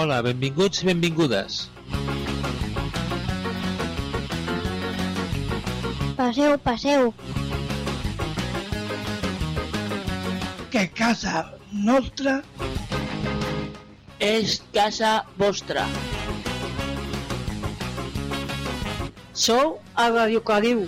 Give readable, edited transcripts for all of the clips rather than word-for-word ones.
Hola, benvinguts i benvingudes. Passeu, passeu. Que casa nostra és casa vostra. Sou a Radio Caliu.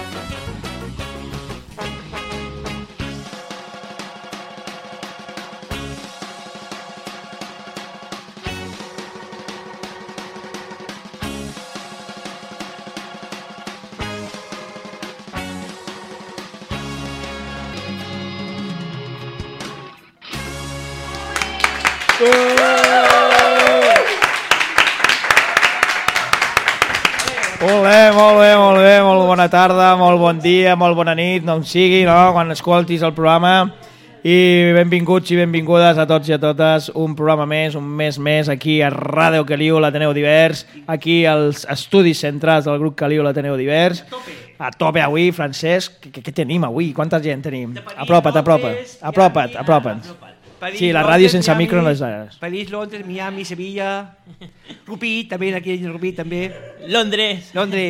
Molt bé, molt bona tarda, molt bon dia, molt bona nit, no en sigui, no?, quan escoltis el programa. I benvinguts i benvingudes a tots i a totes, un programa més, un mes més, aquí a Ràdio Caliu, l'Ateneu Divers, aquí als estudis centrals del grup Caliu, l'Ateneu Divers. A tope avui, Francesc, què tenim avui? Quanta gent tenim? Apropa't. Sí, la ràdio sense micro no és d'ara. París, Londres, Miami, Sevilla, Rupit, també, aquí Rupit, també. Londres,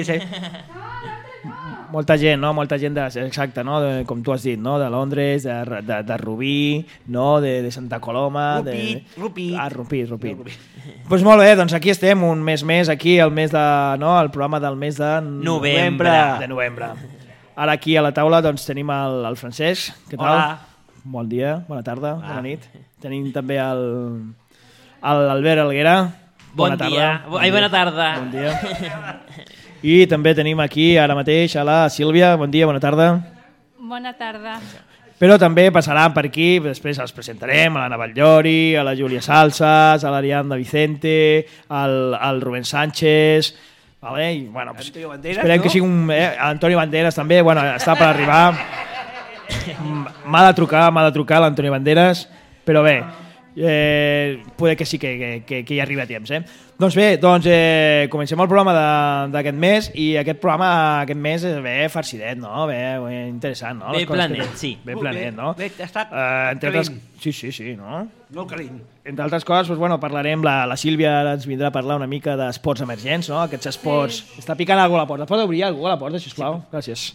Molta gent, no? Molta gent, exacte, no? Com tu has dit, no? De Londres, de Rubí, no? De Santa Coloma... Rupit. Ah, Rupit. Doncs molt bé, doncs aquí estem, un mes més, aquí, el mes de... No? El programa del mes de novembre. Ara aquí a la taula doncs tenim el Francesc. Què tal? Hola. Bon dia, bona tarda, bona nit. Tenim també l'Albert Alguera. Bona tarda. Bon dia. I també tenim aquí ara mateix a la Sílvia. Bon dia, bona tarda. Bona tarda. Però també passaran per aquí, després els presentarem, a la Navallori, a la Júlia Salsas, a l'Ariadna Vicente, al Rubén Sánchez... Vale? I, bueno, pues, Antonio Banderas, esperem que sigui un... Antonio Banderas també, bueno, està per arribar. M'ha de trucar l'Antonio Banderas, però bé, poder que sí que hi arribi a temps. Doncs bé, comencem el programa d'aquest mes, i aquest programa aquest mes ve farcidet, no? Ve interessant, no? Ve planet, sí. Ve planet, no? Bé, ha estat calent. Sí, no? Molt calent. Entre altres coses, doncs, bueno, parlarem, la Sílvia ens vindrà a parlar una mica d'esports emergents, no? Aquests esports... Sí. Està picant algú a la porta. Pot obrir algú a la porta, sisplau? Gràcies.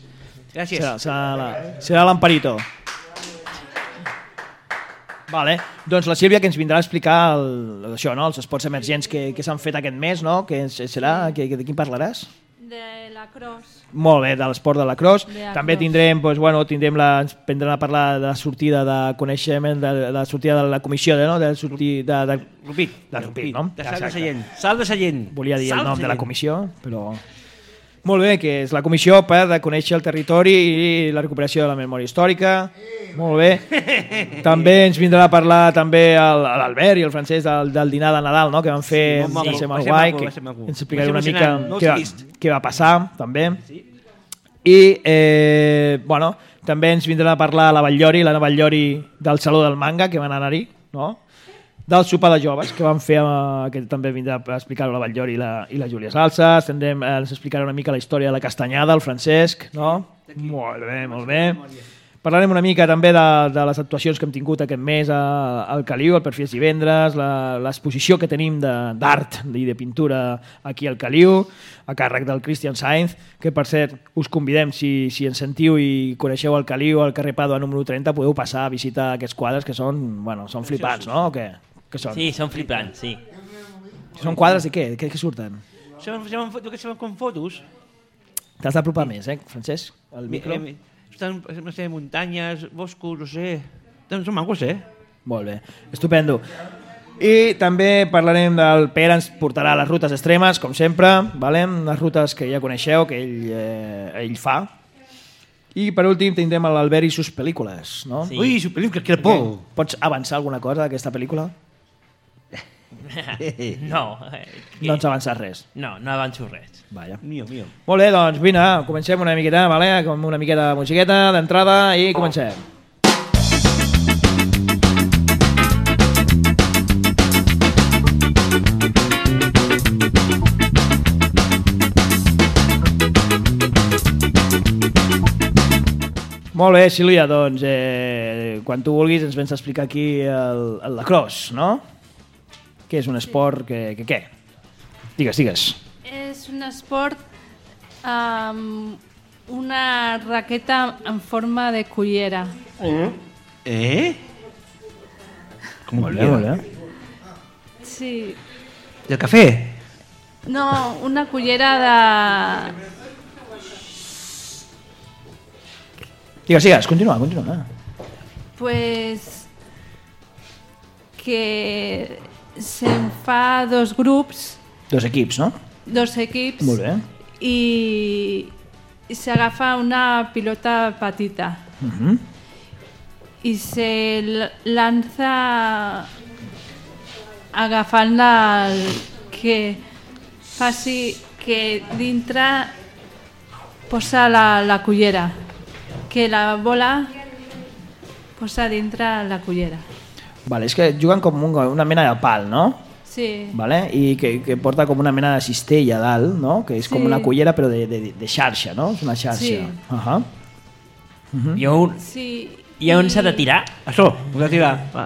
Serà l'Amparito. Vale. Doncs la Sílvia que ens vindrà a explicar això, no? Els esports emergents que s'han fet aquest mes, no? Que serà, de quin parlaràs? De la cross. Molt bé, de l'esport de la cross. També tindrem, ens prendran a parlar de la sortida de coneixement, de la sortida de la comissió, no? De Rupit, no? De Salt de Sallent. Volia dir el nom de la comissió, però... Molt bé, que és la comissió per conèixer el territori i la recuperació de la memòria històrica. Molt bé. També ens vindrà a parlar també l'Albert i el Francesc del dinar de Nadal, no? Que van fer va ser molt guai, que ens explicaré una mica què va passar, també. I, bueno, també ens vindrà a parlar la Navallori del Saló del Manga, que van anar-hi, no? Del sopar de joves que van fer, que també vindrà a explicar-ho la Vallllori i la Júlia Salsas. Ens explicarà una mica la història de la castanyada, el Francesc, no? Molt bé. Parlarem una mica també de les actuacions que hem tingut aquest mes al Caliu, el Perfils Divendres, l'exposició que tenim d'art i de pintura aquí al Caliu, a càrrec del Cristian Sainz, que per cert us convidem, si ens sentiu i coneixeu el Caliu, al carrer Pàdua número 30, podeu passar a visitar aquests quadres que són flipants, no? O què? Què són? Sí, són flipants, sí. Són quadres de què? Què surten? Són com fotos. T'has d'apropar més, Francesc? El micro? Estan, no sé, muntanyes, boscos, no sé... Són macos, Molt bé, estupendo. I també parlarem del Pere, ens portarà les rutes extremes, com sempre, vale? Les rutes que ja coneixeu, que ell fa. I per últim tindrem l'Albert i sus pel·lícules, no? Sí. Ui, sus pel·lícules, que por! Pots avançar alguna cosa d'aquesta pel·lícula? No. No ens avançat res. No avanço res. Vaja. Mío. Molt bé, doncs vine, comencem una miqueta, vale? Com una miqueta de musiqueta d'entrada i comencem. Molt bé, Sílvia, doncs quan tu vulguis ens vens a explicar aquí el lacrosse, no? que és un esport que què? Digues. És un esport amb una raqueta en forma de cullera. Molt bé. Sí. Del cafè? No, una cullera de... Digues, continua. Pues que se'n fa dos grups, Dos equips, no? dos equips, Molt bé. i s'agafa una pilota petita i se lanza agafant-la que faci que dintre posa la cullera, que la bola posa dintre la cullera. Vale, és que juguen com una mena de pal, no? Sí. Vale? I que porta com una mena de cistella a dalt, no? Que és com una cullera però de xarxa, no? És una xarxa. Sí. I on s'ha de tirar? Això, ho he de tirar. Va.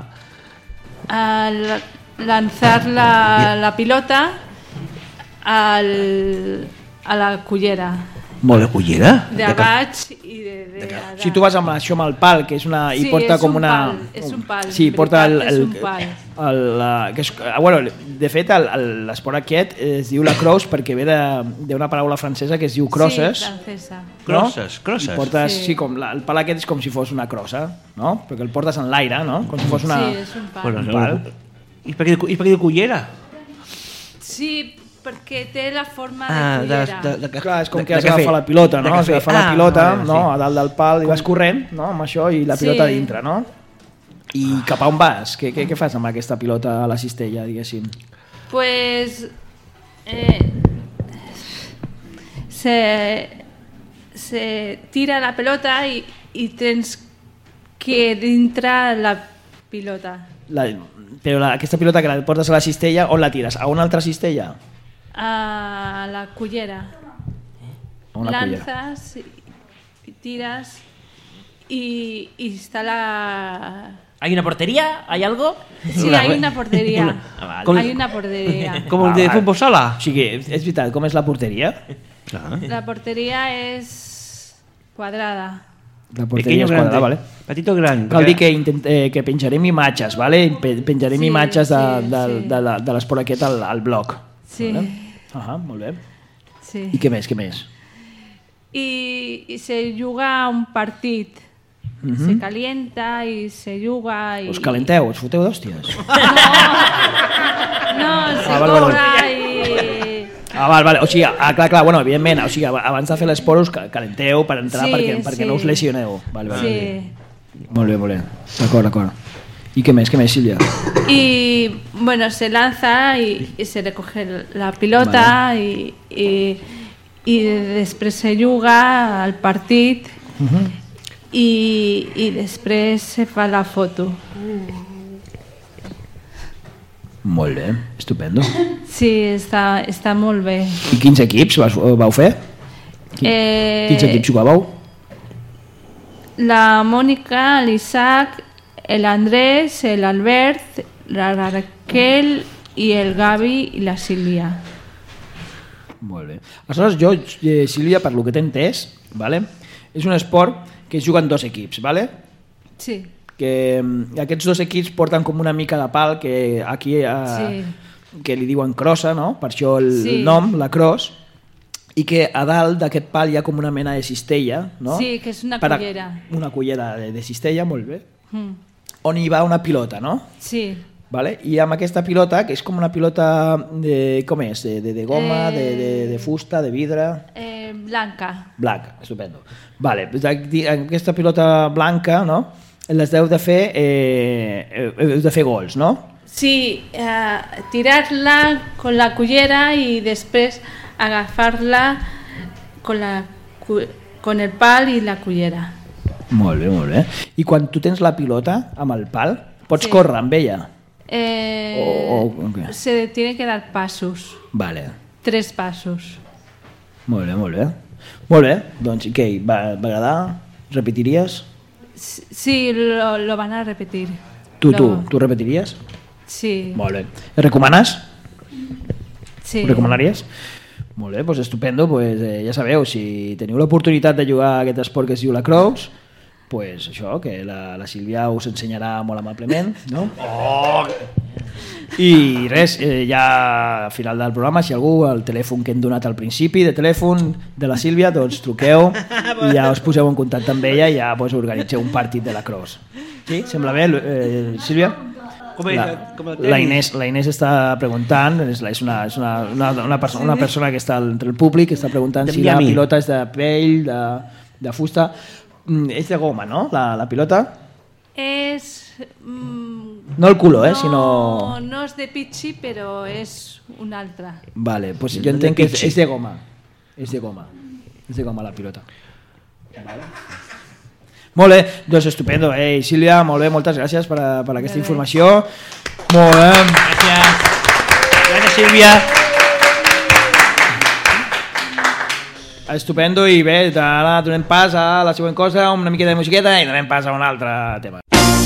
Lanzar la pilota a la cullera. Molt de cullera? De baix i de Si tu vas amb això amb el pal, que és una... Sí, i porta és com un una... pal, és un pal. Sí, porta És un pal. Bueno, de fet, l'esport aquest es diu la crosse perquè ve d'una paraula francesa que es diu crosses. Sí, francesa. Crosses. I portes, sí, com el pal aquest és com si fos una crossa, no? Perquè el portes en l'aire, no? Com si fos una... Sí, és un pal. Un pal. I per què diu cullera? Sí, perquè té la forma de cullera. Clar, és com que has d'agafar la pilota, no? Has d'agafar la pilota, no? A dalt del pal i vas corrent, no? Amb això i la pilota dintre, no? I cap a on vas? Què fas amb aquesta pilota a la cistella, diguéssim? Pues se tira la pelota i tens que dintre la pilota. Però aquesta pilota que la portes a la cistella, on la tires? A una altra cistella? A la cullera. A una cullera. Lanzas, tiras y está la... ¿Hay una portería? ¿Hay algo? Sí, hay una portería. Vale. Hay una portería. Com el de futbol sala? O sigui, és veritat, com és la porteria? La portería es cuadrada. La porteria és quadrada, vale. Petit o gran? Cal dir que penjarem imatges, vale? Penjarem imatges de l'esport aquest al blog. Sí. Vale? Molt bé. Sí. I què més? Y se juga un partit. Se calienta y se juga. Us calenteu, us foteu d'hòsties? No, se vale. corre y... Vale. O sigui, clar, bueno, evidentment, o sigui, abans de fer l'esport us calenteu per entrar perquè no us lesioneu. Vale. Sí. Molt bé. D'acord. ¿Y qué més, Silvia? Y bueno, se lanza y se recoge la pilota, vale. y després se juga al partit i després se fa la foto. Molt bé, estupendo. Sí, està molt bé. I quins equips vau fer? Quins equips jugàveu? La Mònica, l'Isaac, l'Andrés, l'Albert, la Raquel i el Gavi i la Sílvia. Molt bé. Aleshores, jo, Sílvia, per lo que t'he entès, vale? És un esport que es juguen dos equips, vale? Sí. Que aquests dos equips porten com una mica de pal que aquí que li diuen crossa, no? Per això el nom, la cross, i que a dalt d'aquest pal hi ha com una mena de cistella, no? Sí, que és una cullera. Una cullera de cistella, molt bé. On hi va una pilota, no? Sí. Vale? I amb aquesta pilota, que és com una pilota de... com és? De goma, de fusta, de vidre... Blanca. Blanca, estupendo. Vale, aquesta pilota blanca, no? Les heu de fer gols, no? Sí, tirar-la con la cullera i després agafar-la con el pal i la cullera. Molt bé. I quan tu tens la pilota amb el pal, pots córrer amb ella? Okay. Se tiene que dar pasos. Vale. 3 pasos. Molt bé. Doncs què, va agradar? Repetiries? Sí, lo van a repetir. ¿Tú repetirías? Sí. Molt bé. El recomanes? Sí. Ho recomanaries? Molt bé, doncs estupendo. Pues, ja sabeu, si teniu l'oportunitat de jugar a aquest esport que es diu lacrosse, pues això, que la Sílvia us ensenyarà molt amablement, no? Oh! I res, ja al final del programa, si algú, el telèfon que hem donat al principi de telèfon de la Sílvia, doncs truqueu i ja us poseu en contacte amb ella i ja pues, organitzeu un partit de lacrosse. Sí? Sembla bé, Sílvia? La Inés està preguntant, és una persona que està entre el públic, que està preguntant si la pilota és de pell, de fusta. És de goma, no? La pilota? És... No el color, sinó... No és de pitxi, però és una altra. Vale, pues jo entenc que és de goma. És de goma. És de goma la pilota. Vale. Molt bé, doncs estupendo. Sílvia, molt bé, moltes gràcies per aquesta informació. Molt bé. Gràcies, Sílvia. Estupendo, i bé, ara donem pas a la següent cosa, una mica de musiqueta i donem pas a un altre tema.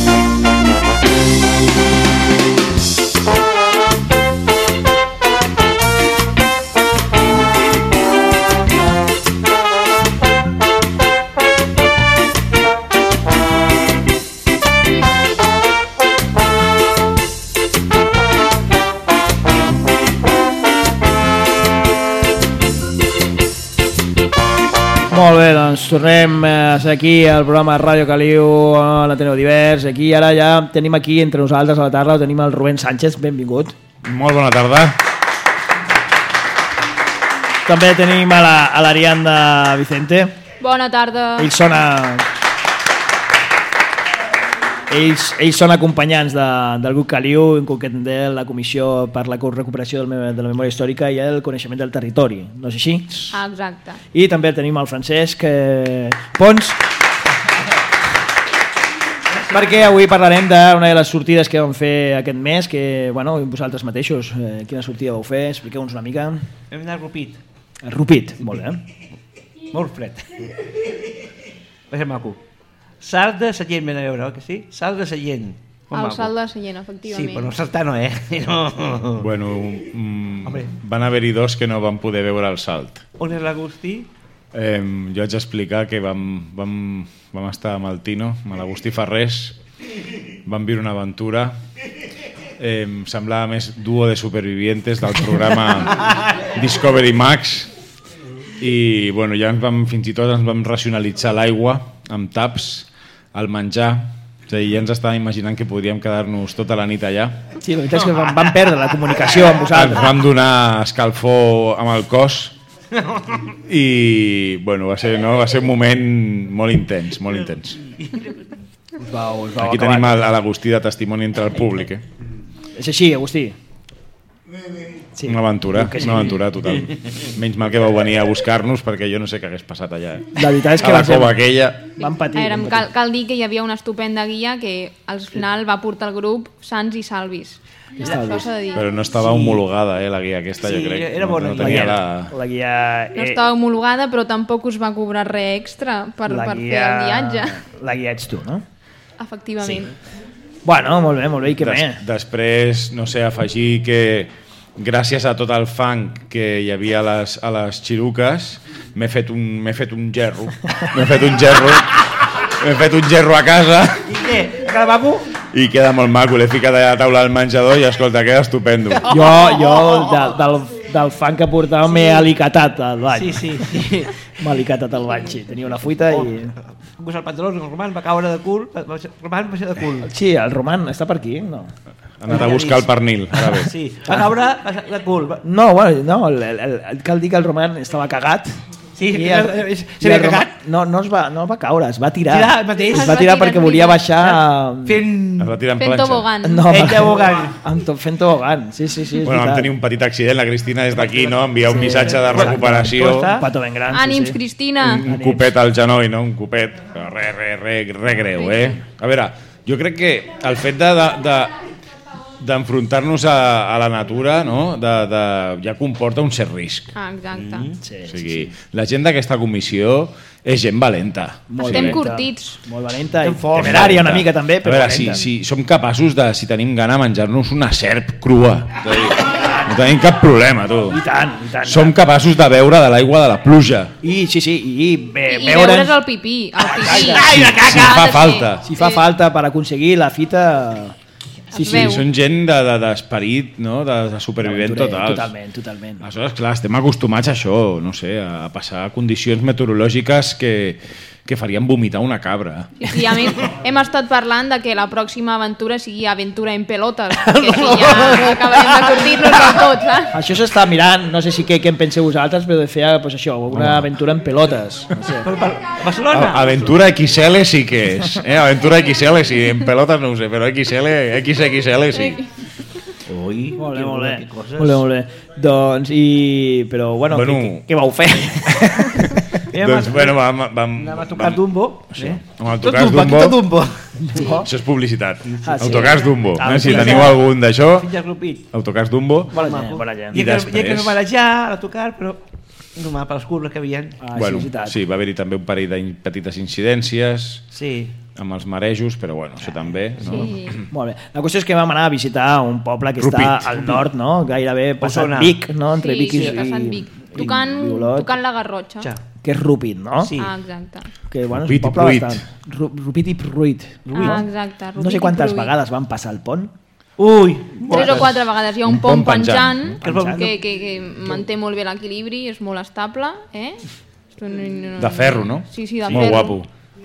Molt bé, doncs tornem a ser aquí al programa Ràdio Caliu, a l'Ateneu Divers. Aquí ara ja tenim aquí entre nosaltres a la tarda, tenim el Rubén Sánchez, benvingut. Molt bona tarda. També tenim a l'Ariadna Vicente. Bona tarda. Ells són acompanyants del grup Caliu, en concret de la Comissió per la Recuperació de la Memòria Històrica i el Coneixement del Territori, no és així? Exacte. I també tenim el Francesc Pons, perquè avui parlarem d'una de les sortides que vam fer aquest mes, que, bueno, vosaltres mateixos, quina sortida vau fer? Expliqueu-nos una mica. Hem anat a Rupit. A Rupit, molt bé. Molt fred. Va ser maco. Salt de Sallent, ven a veure, que sí? Salt de Sallent. El salt de Sallent, efectivament. Sí, però no saltar no, No. Bueno, van haver-hi dos que no van poder veure el salt. On és l'Agustí? Jo haig d'explicar que vam estar amb el Tino, amb l'Agustí Ferrés, vam viure una aventura, semblava més duo de supervivientes del programa Discovery Max, i bueno, ja fins i tot ens vam racionalitzar l'aigua amb taps, el menjar, és a dir, ja ens estàvem imaginant que podríem quedar-nos tota la nit allà. Sí, la veritat és que vam perdre la comunicació amb vosaltres. Ens vam donar escalfor amb el cos i bueno, va ser un moment molt intens, molt intens. Aquí tenim l'Agustí de testimoni entre el públic. És així, Agustí? Sí. Una aventura total. Menys mal que vau venir a buscar-nos perquè jo no sé què hagués passat allà. La veritat és que a la cova aquella vam patir. Cal dir que hi havia una estupenda guia que al final va portar el grup sans i salvis. Però no estava homologada, la guia aquesta, jo crec. Era bona. La guia... No estava homologada, però tampoc us va cobrar res extra per fer el viatge. La guia ets tu, no? Efectivament. Bueno, molt bé, i què més? Després, no sé, afegir que gràcies a tot el fang que hi havia a les xiruques m'he fet un gerro. M'he fet un gerro a casa. I què? A lavabo? I queda molt maco, l'he ficat a la taula del menjador i escolta, queda estupendo. Jo del fang que portava m'he alicatat al bany. Sí. M'he alicatat al bany, sí. Tenia una fuita i... Em posar el pantaló, el Roman va caure de cul. Roman va ser de cul. Sí, el Roman està per aquí, no? Ha anat a buscar el pernil, ara bé. Sí, va caure de cul. No, bueno, cal dir que el Roman estava cagat. Sí, s'havia cagat. No va caure, es va tirar. Es va tirar perquè volia baixar... Es va tirar en planxa. Fent tobogan. Fent tobogan, sí. Bueno, vam tenir un petit accident, la Cristina des d'aquí, no? Enviar un missatge de recuperació. Un petó ben gran. Ànims, Cristina. Un copet al genoll, no? Un copet. Re greu, A veure, jo crec que el fet d'enfrontar-nos a la natura, no? Ja comporta un cert risc. Exacte. Sí, O sigui, la gent d'aquesta comissió és gent valenta. Estem curtits. Molt valenta i temerària una mica també, però a veure, valenta. si som capaços de, si tenim gana, menjar-nos una serp crua. No tenim cap problema, tu. I tant, i tant. Som capaços de beure de l'aigua de la pluja. I I veure's el pipí. Si fa falta. Si fa falta per aconseguir la fita... Sí, Es veu. són gent d'esperit, no? de supervivent total. Totalment. Aleshores, clar, estem acostumats a això, no sé, a passar condicions meteorològiques que farien vomitar una cabra. Sí, a més, hem estat parlant de que la pròxima aventura sigui aventura en pelotes, perquè així ja acabarem de curtir-nos del tot, saps? Això s'està mirant, no sé si què en penseu vosaltres, però de fer pues, això, una aventura en pelotes. No sé. Barcelona? Aventura XL sí que és. Aventura XL sí, en pelotes no ho sé, però XXL sí. Ui, Molt bé, molt bé. que coses. Molt bé. Doncs, però, bueno, què vau fer? Doncs, bueno, vam Anem a tocar Dumbo. Amb el Tocars Dumbo. Tot Dumbo. Això és publicitat. Ah, sí? Autocars Dumbo. Si sí. teniu algun d'això, Fins al grupit. Autocars Dumbo. Bona gent. I I que després- no marejar a tocar, però només per les curves que havien. Bueno, sí, és veritat. sí, va haver-hi també un parell de petites incidències Sí. amb els marejos, però bueno, això també. No? Sí. Molt bé. La qüestió és que vam anar a visitar un poble que Rupit. està al nord, no? Gairebé passat Osona. Vic, no? Entre Vic i... passant Vic. i Olot, Tocant la Garrotxa. Ja. que és Rupit, no? Sí. Ah, exacte. Que, bueno, Rupit és un i poble Pruit. bastant... Rupit i Pruit. Ah, exacte. No sé Rupit i quantes Pruit. vegades van passar el pont. Ui! 3 o 4 vegades. Hi ha un Un pont pont penjant. penjant que manté molt bé l'equilibri, és molt estable. De ferro, no? Sí, de ferro. Molt guapo.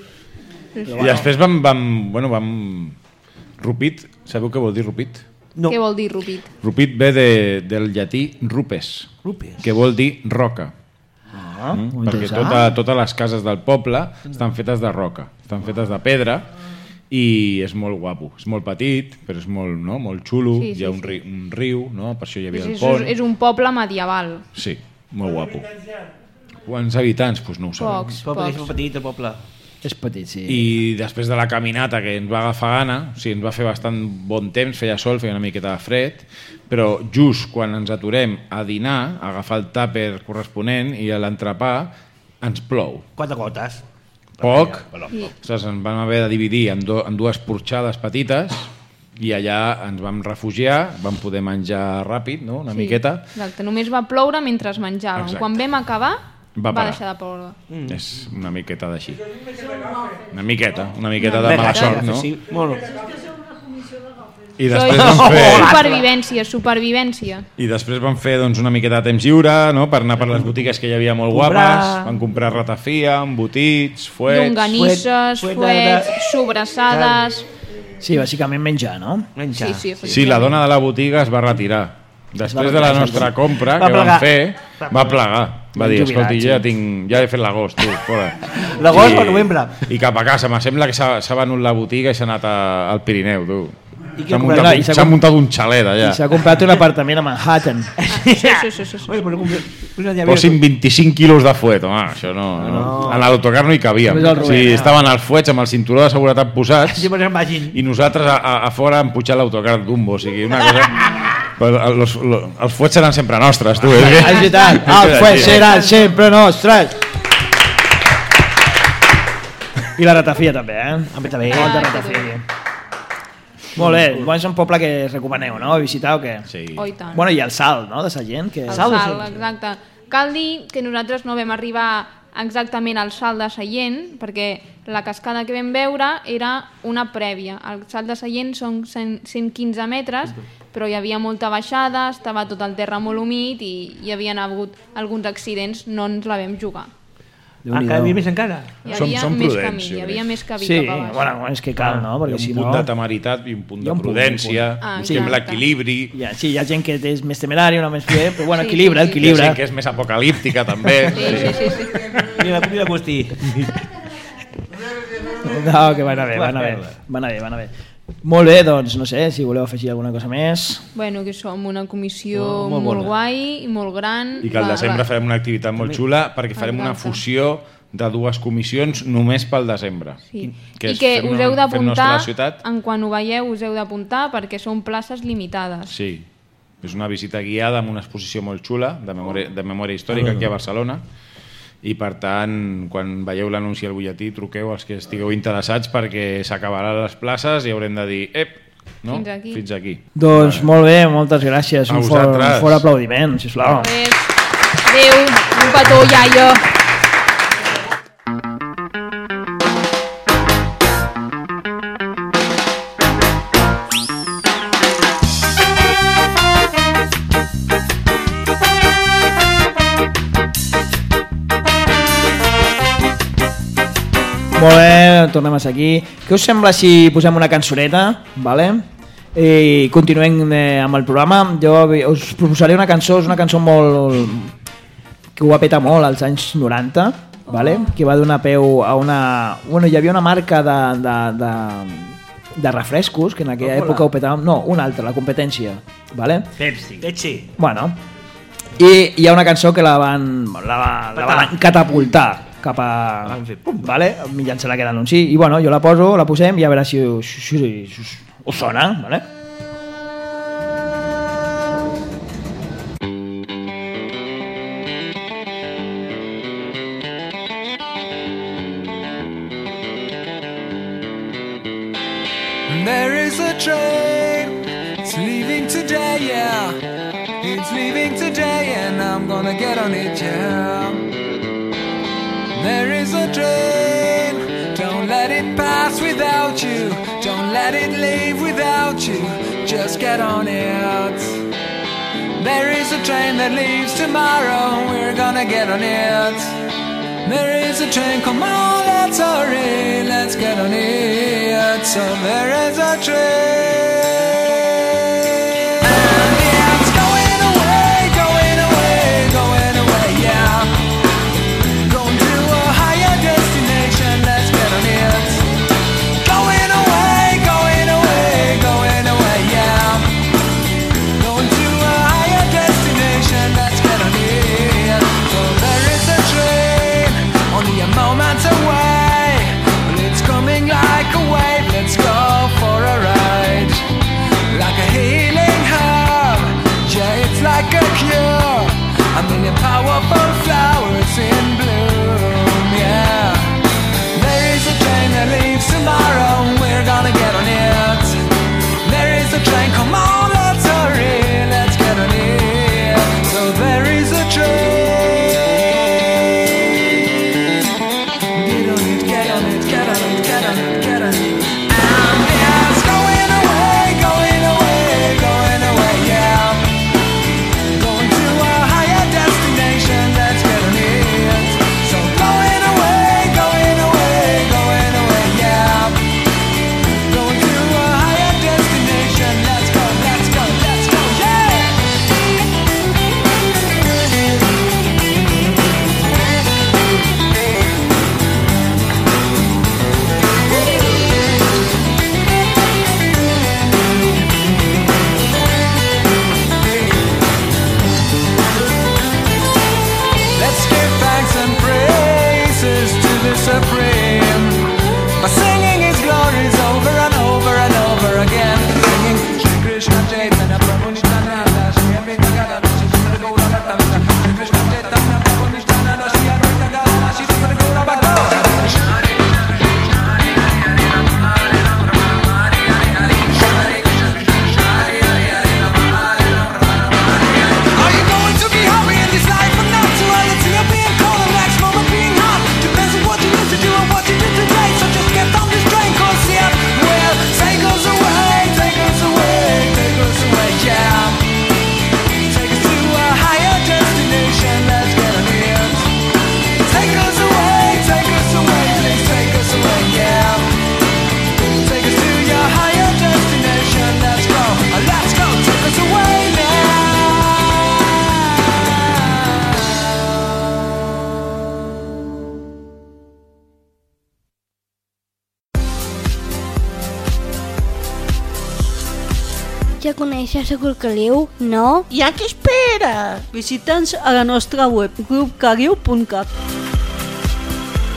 I després vam... Rupit, sabeu què vol dir Rupit? No. Què vol dir Rupit? Rupit ve del llatí rupes, Rupes. que vol dir roca. Molt Perquè interessant. totes les cases del poble estan fetes de roca, estan fetes de pedra i és molt guapo. És molt petit, però és molt, no? Molt xulo. Sí, sí, Hi ha un riu, no? Per això hi havia el pont. És un poble medieval. Sí, molt guapo. Quants habitants? Doncs no ho sabem. Pocs, Poble, és pocs. molt petit, el poble. És petit, sí. I després de la caminata que ens va agafar gana, o sigui, ens va fer bastant bon temps, feia sol, feia una miqueta de fred, però just quan ens aturem a dinar, a agafar el tàper corresponent i a l'entrepà, ens plou. 4 gotes. Poc, Sí. ens vam haver de dividir en dues porxades petites i allà ens vam refugiar, vam poder menjar ràpid, no? Una miqueta. Exacte, només va ploure mentre menjàvem. Exacte. Quan vam acabar, Va va parar. deixar de ploure. És una miqueta d'així. Una miqueta de mala sort, no? Sí, molt. I Això després és vam fer... supervivència. I després vam fer doncs, una miqueta de temps lliure, no? Per anar per les botigues que hi havia molt guapes, vam comprar ratafia, embotits, fuets... Llonganisses, fuet fuets, de- sobrassades... Sí, bàsicament menjar, no? Menjar. Sí, la dona de la botiga es va retirar. Després de la nostra compra Va que vam plegar. fer, va plegar. Va dir, Jubilat, escolti, ja he fet l'agost, tu, fora. L'agost per novembre. I cap a casa, me sembla que s'ha venut la botiga i s'ha anat al Pirineu, tu. I què S'ha ha muntat, comprat? I s'ha s'ha muntat un xalet allà. I s'ha comprat un apartament a Manhattan. Sí. Oi, però Posin 25 quilos de fuet, home, això no. En l'autocar no hi cabíem. Només el Rubén, Sí, estaven els fuets amb el cinturó de seguretat posats Jo me'n imagino. i nosaltres a fora empujant l'autocar Dumbo, o sigui, una cosa... Però els fuets seran sempre nostres, tu. És veritat, el fuet serà sempre nostres. I la ratafia també, eh? També. Molta ratafia. Molt bé, bueno, és un poble que recomaneu, no? Visitar o què? Sí. Oh, i tant. Bueno, i el salt, no?, de sa gent. Que... El Salt de salt, Sallent. exacte. Cal dir que nosaltres no vam arribar exactament al salt de Sallent, perquè la cascada que vam veure era una prèvia. El salt de Sallent són 115 metres, però hi havia molta baixada, estava tot el terra molt humit i hi havien hagut alguns accidents, no ens la vam jugar. Que hi havia més encara. Hi Som havia prudents, més camí, jo hi havia crec. més camí Sí, cap a baix. bueno, és que cal, no? Hi Perquè ha si un no... punt de temeritat i un punt Hi ha de un punt, prudència, Ah, un temps exacte. l'equilibri. Hi ha gent que és més temerària, una més bé, però bueno, Sí, equilibra, sí, sí. Hi ha equilibra. gent que és més apocalíptica, també. Sí. Mira Agustí. No, que va anar bé, va anar bé. Molt bé, doncs, no sé, si voleu afegir alguna cosa més. Bueno, que som una comissió molt molt bona. guai i molt gran. I que al desembre farem una activitat molt xula perquè farem una Exacte. fusió de 2 comissions només pel desembre. Sí. I que us heu d'apuntar, en quan ho veieu us heu d'apuntar perquè són places limitades. Sí, és una visita guiada amb una exposició molt xula de memòria històrica aquí a Barcelona i per tant, quan veieu l'anunci al butlletí, truqueu els que estigueu interessats perquè s'acabaran les places i haurem de dir no? Fins aquí. Doncs molt bé, moltes gràcies. Un fort aplaudiment, sisplau. Adéu, un petó, iaio. Molt bé, tornem a ser aquí. Què us sembla si posem una cançoneta, vale? I continuem amb el programa? Jo us proposaré una cançó, és una cançó molt que ho va petar molt als anys 90, vale? Que va donar peu a una... Bueno, hi havia una marca de refrescos que en aquella època ho petàvem... No, una altra, la competència, vale? Pepsi. Bueno, i hi ha una cançó que la van catapultar cap a... Vale? Mitjançant aquest anunci. I bueno, jo la posem i a veure si us sona, vale? There is a train, it's leaving today, yeah. It's leaving today and I'm gonna get on it, yeah. There is a train, don't let it pass without you. Don't let it leave without you, just get on it. There is a train that leaves tomorrow, we're gonna get on it. There is a train, come on, let's hurry, let's get on it. So there is a train. Powerful flowers in bloom, yeah. There is a train that leaves tomorrow, we're gonna get on it. There is a train, come on, let's hurry, let's get on it. So there is a train. Get on it, get on it, get on it, get on it, get on it. And it's going away, going away, going away, yeah. Let's get on it. So going away, going away, going away, yeah. Going to a higher destination. Let's go, let's go, let's go, yeah. Let's give thanks and praises to the Supreme by singing His glories over and over and over again. Singing Shri Krishna Chaitanya Prabhu Nityananda Shri Advaita Gadadhara Shri Sri Gaura Bhaktavrinda Shri Krishna Chaitanya Prabhu Nityananda Shri Advaita Gadadhara Shri Sri Gaura Bhaktavrinda. Ja coneixes el Grup Caliu, no? I a què espera? Visita'ns a la nostra web, grupcaliu.cat.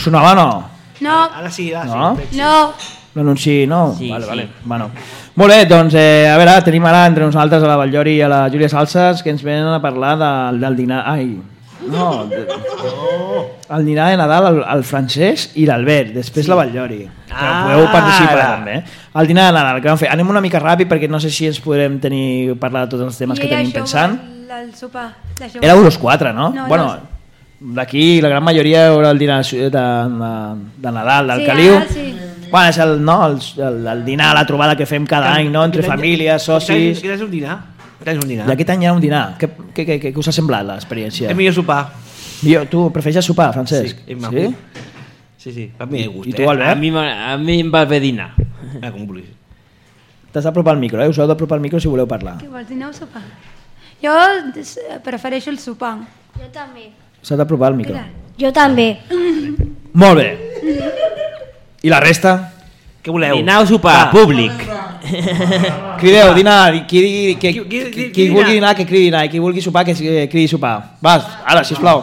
Sonava o no? No, Ara sí, No? no. L'anunci no? Sí, vale, sí. vale. Bueno. Molt bé, doncs a veure, tenim ara entre nosaltres a la Batllori i a la Júlia Salsas que ens venen a parlar del dinar... Ai, no. El dinar de Nadal, el Francesc i l'Albert, després la Batllori. Podeu participar també. El dinar de Nadal que vam fer. Anem una mica ràpid perquè no sé si ens podrem parlar de tots els temes que tenim pensant. El sopar. Éreu los 4, no? No, Bueno, d'aquí la gran majoria era el dinar de Nadal, del Sí, Caliu. sí. Bueno, és el dinar, la trobada que fem cada any, no? Entre famílies, socis... Aquest és un dinar. I aquest any hi ha un dinar. Què us ha semblat l'experiència? És millor sopar. Tu prefereixes sopar, Francesc? Sí, és maco. Sí, per mi de gust. I tu, Albert? A mi em va bé dinar. Com vulguis. T'has d'apropar al micro, Us heu d'apropar al micro si voleu parlar. Què vols, dinar o sopar? Jo prefereixo el sopar. Jo també. S'ha d'apropar al micro. Jo també. Molt bé. I la resta? Què voleu? Dinar o sopar, públic. Crideu, dinar. Qui vulgui dinar, que cridi dinar. I qui vulgui sopar, que cridi sopar. Vas, ara, sisplau.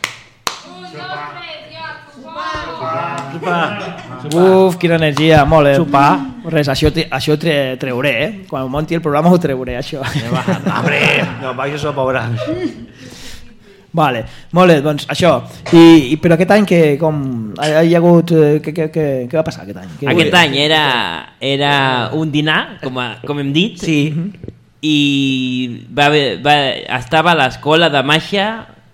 Uf, quina energia, molt bé. Sopar. Res, això treuré, Quan monti el programa ho treuré, això. Hombre, no, vaig a sopar. Vale, molt bé, doncs això. Però aquest any hi ha hagut... Què va passar aquest any? Aquest any era un dinar, com hem dit, Sí. i estava a l'escola de màgia...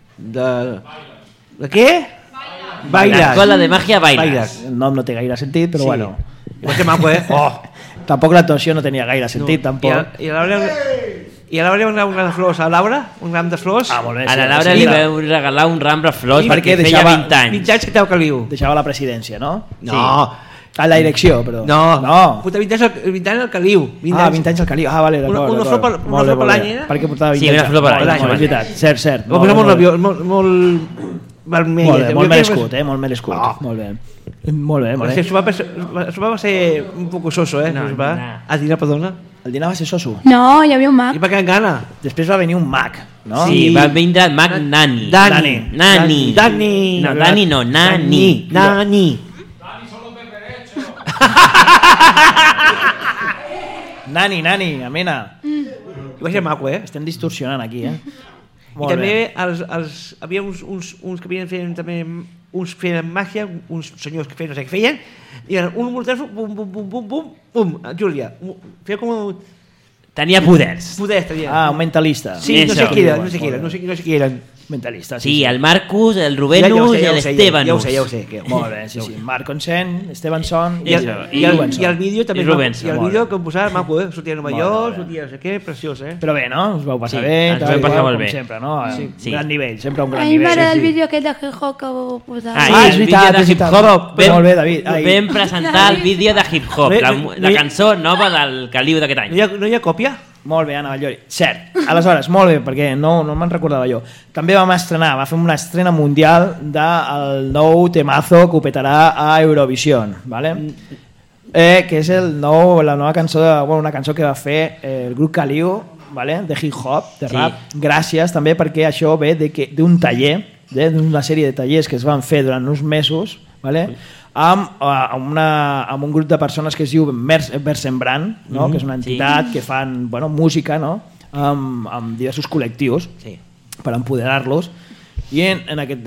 De què? Bailes. L'escola de màgia Bailes. El nom no té gaire sentit, però Sí. bueno. Que maco, Oh. Tampoc l'actuació no tenia gaire sentit, tampoc. I a Laura un ram de flors. A Laura, un ram de flors. Ah, molt bé. A la sí, Laura sí, li vau regalar un ram de flors Sí, perquè perquè feia deixava 20 anys. 20 anys que teu caliu. Deixava la presidència, no? No. A la direcció, però. No. Puta, 20 anys al caliu. 20 anys al Caliu. Ah, vale, d'acord. Una flor per Molt bé, l'any, molt bé. era? Perquè portava 20 Sí, anys. una flor per l'any, Molt bé, molt és veritat. Cert. Ho posa molt nerviós, molt vermell. Molt merescut, molt merescut. Molt bé. Molt bé, molt bé. El sopar va ser un poc soso, No, no. A dinar, perdona. El dinar va ser soso. No, hi havia un mag. I per què gana? Després va venir un mag, no? Sí, va vindre el mag Nani. Dani. No, Dani no, Nani. Nani, amena. Va ser maco, Estem distorsionant aquí, I Molt també bé. havia uns que havien fet també uns feien màgia, uns senyors que feien no sé què feien, i eren un morter, bum, Júlia, feia com Tenia poders. poders, tenia. Ah, un mentalista. Sí, no sé Eso. qui eren, no sé qui eren. Mentalista, Sí, el Marcus, el Rubenus i l'Estebanus. Ja ho sé. Molt bé, sí. Marconsen, Stevenson I el vídeo també. I Rubens. I el vídeo que em posava maco, sortia a Nova York, sortia no sé què, preciós, Però bé, no? Us vau passar Sí, bé. ens vam passar molt bé. Com sempre, no? Sí. Gran nivell, sempre un A gran mi nivell. m'agrada el vídeo aquest de hip hop que vau posar. Ah, és veritat, és veritat. Molt bé, David. Vam presentar el vídeo de hip-hop, la cançó nova del Caliu d'aquest any. No hi ha còpia? Molt bé, Anna Batllori. Cert. Aleshores, molt bé, perquè no me'n recordava jo. També vam fer una estrena mundial del nou temazo que ho petarà a Eurovision, ¿vale? Que és la nova cançó, una cançó que va fer el grup Caliu, ¿vale? De hip-hop, de rap. Gràcies també perquè això ve d'un taller, d'una sèrie de tallers que es van fer durant uns mesos, ¿vale? Amb un grup de persones que es diu Versembrant, no? Que és una entitat que fan música, no? Amb diversos col·lectius per empoderar-los, i en aquest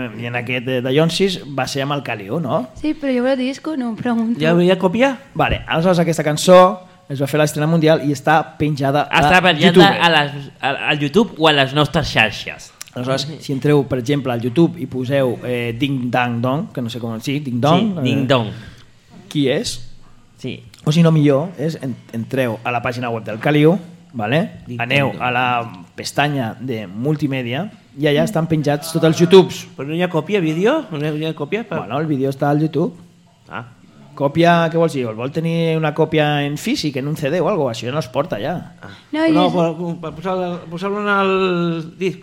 de Llonsis va ser amb el Caliu, no? Sí, però jo el disco no em pregunto. Hi ha còpia? Vale, aleshores aquesta cançó es va fer a l'estrena mundial i està penjada Està a penjada YouTube. al YouTube o a les nostres xarxes. Aleshores, si entreu, per exemple, al YouTube i poseu Ding Dang Dong, que no sé com es diu, Ding Dong, Sí, Ding Dong. Qui és? Sí. O si no, millor, entreu a la pàgina web del Caliu, vale? Aneu a la pestanya de multimèdia i allà estan penjats tots els YouTubes. Però no hi ha còpia, vídeo? No hi ha còpia? Bueno, el vídeo està al YouTube. Ah. Còpia, què vols dir? Vol tenir una còpia en físic, en un CD o alguna cosa? Això no es porta ja. No, per posar-lo en el disc.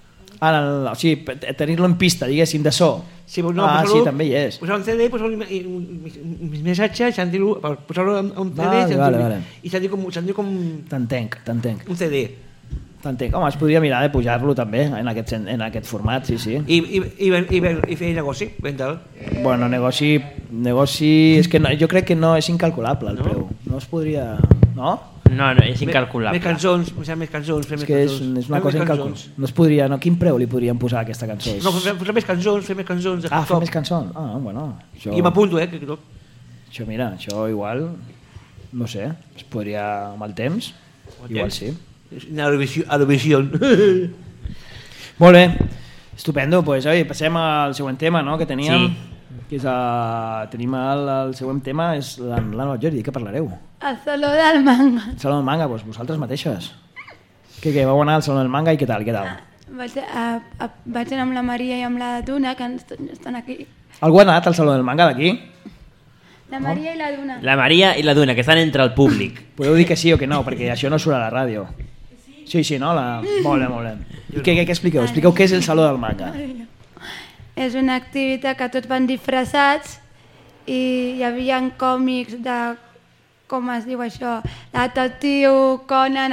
O sigui, tenir-lo en pista, diguéssim, de so. Sí, sí, també hi és. Posar un CD, posar un missatge, posar-lo en un CD Vale. i sentir com... T'entenc. Un CD. T'entenc. Home, es podria mirar de pujar-lo també en aquest format, sí. I fer negoci, vendre'l. Bueno, negoci... És que no, jo crec que no és incalculable el preu. No es podria... No? No, és incalculable. Més cançons, més cançons. És que és una cosa incalculable. No es podria... No, quin preu li podríem posar a aquesta cançó? No, fer més cançons, fer més cançons. Fer més cançons? bueno. Això... I m'apunto, que tot. Això, mira, això igual... No sé, es podria amb el temps. Igual sí. Eurovisió. Molt bé, estupendo. Pues, passem al següent tema, no?, que teníem. Sí. Que és tenim el següent tema, és l'Anna Jordi. De què parlareu? El Saló del Manga. El Saló del Manga, doncs vosaltres mateixes. Què, vau anar al Saló del Manga i què tal? Vaig anar amb la Maria i amb la Duna, que estan aquí. Algú ha anat al Saló del Manga d'aquí? La Maria i la Duna. La Maria i la Duna, que estan entre el públic. Podeu dir que sí o que no, perquè això no surt a la ràdio. Sí, no? Molt bé. I què expliqueu? Expliqueu què és el Saló del Manga. És una activitat que tots van disfressats i hi havia còmics de... Com es diu això? La Tatiu, Conan,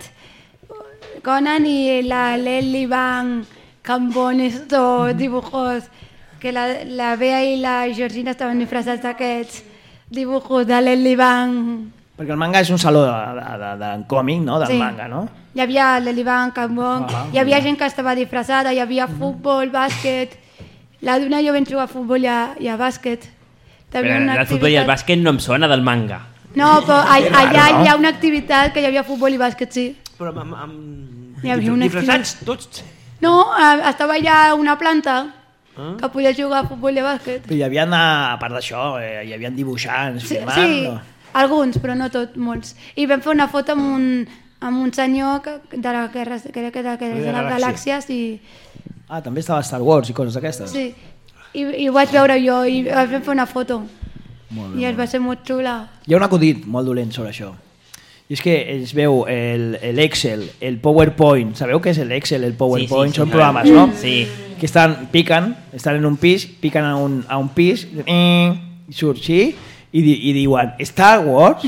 Conan i la Lely Van, Cambones, dibujos... que la Bea i la Georgina estaven disfressats d'aquests dibujos de l'Elivan. Perquè el manga és un saló de còmic, no? Del manga, no? Hi havia l'Elivan, Cambon, hi havia gent que estava disfressada, hi havia futbol, bàsquet. La Duna jo vam jugar a futbol i a bàsquet. Però el futbol i el bàsquet no em sona del manga. No, però allà hi ha una activitat que hi havia futbol i bàsquet, sí. Però disfressats tots? No, estava allà una planta que podia jugar a futbol i a bàsquet. Però hi havia, a part d'això, hi havia dibuixants, filmant... Sí, alguns, però no tots, molts. I vam fer una foto amb un senyor de la Guerra de les Galàxies i... Ah, també estava Star Wars i coses d'aquestes? Sí, i ho vaig veure jo i vam fer una foto. I es va ser molt xula. Hi ha un acudit molt dolent sobre això. I és que es veu l'Excel, el PowerPoint, sabeu què és l'Excel, el PowerPoint? Són programes, no? Sí. Que estan en un pis, piquen a un pis, i surt així, i diuen, Star Wars?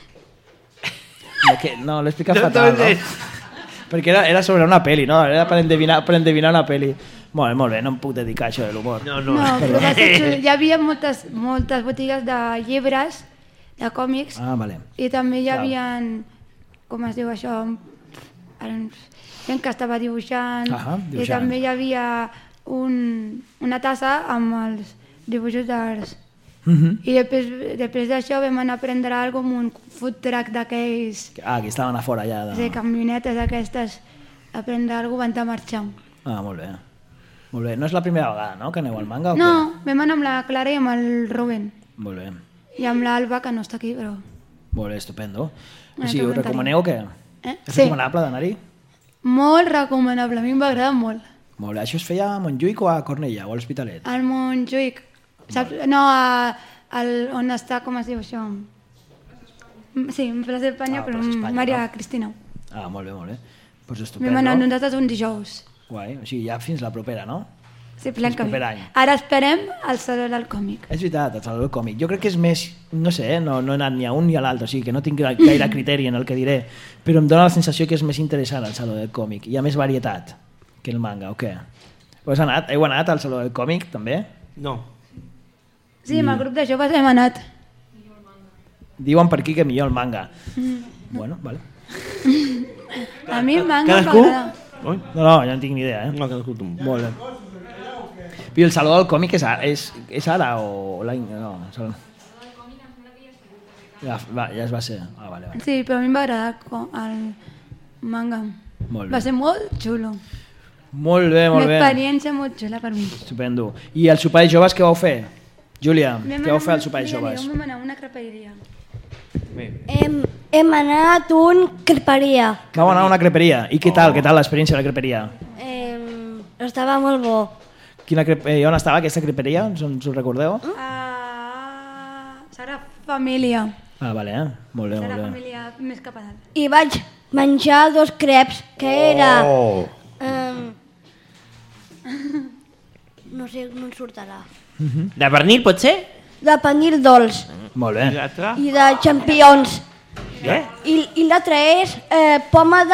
No, l'he explicat fatal, no? Perquè era sobre una pel·li, no? Era per endevinar una pel·li. Molt bé, no em puc dedicar a això de l'humor. No, però va ser xul. Hi havia moltes botigues de llibres, de còmics, i també hi havia, com es diu això, gent que estava dibuixant, i també hi havia una tassa amb els dibuixos d'arts. I després d'això vam anar a prendre alguna cosa amb un food truck d'aquells... que estaven a fora allà. Sí, camionetes d'aquestes, a prendre alguna cosa abans de marxar. Molt bé. Molt bé. No és la primera vegada, no?, que aneu al manga o què? No, vam anar amb la Clara i amb el Rubén. Molt bé. I amb l'Alba, que no està aquí, però... Molt bé, estupendo. Ho recomaneu o què? És recomanable d'anar-hi? Molt recomanable, a mi em va agradar molt. Molt bé. Això es feia a Montjuïc o a Cornellà o a l'Hospitalet? Al Montjuïc. No, on està, com es diu això? Sí, en Plaça d'Espanya, però Maria Cristina. Molt bé, molt bé. Doncs estupendo. Vam anar nosaltres un dijous. Guai, o sigui, ja fins la propera, no? Sí, plan camí. Ara esperem el Saló del Còmic. És veritat, el Saló del Còmic. Jo crec que és més, no sé, no he anat ni a un ni a l'altre, o sigui que no tinc gaire criteri en el que diré, però em dóna la sensació que és més interessant el Saló del Còmic. Hi ha més varietat que el manga, o què? Heu anat al Saló del Còmic, també? No. Sí, amb el grup de joves hem anat. Diuen per aquí que millor el manga. Bueno, vale. A mi el manga m'agrada. No, ja no tinc ni idea, No, cadascú tu. Molt bé. I el Saló del Còmic és ara o l'any... No, ja es va ser. Vale. Sí, però a mi em va agradar el manga. Va ser molt xulo. Molt bé, molt bé. Una experiència molt xula per mi. Estupendo. I el sopar de joves què vau fer? Júlia, què vau fer al sopar de joves? Vam anar a una creperia. Hem anat a una creperia. Vau anar a una creperia. I què tal l'experiència de la creperia? Estava molt bo. On estava aquesta creperia? Us ho recordeu? Serà Família. Vale, molt bé, molt bé. Serà Família més cap a dalt. I vaig menjar 2 creps, que era... no sé, no em sortirà. De pernil, pot ser? De pernil dolç. Molt bé. I de xampions. Què? I l'altre és poma de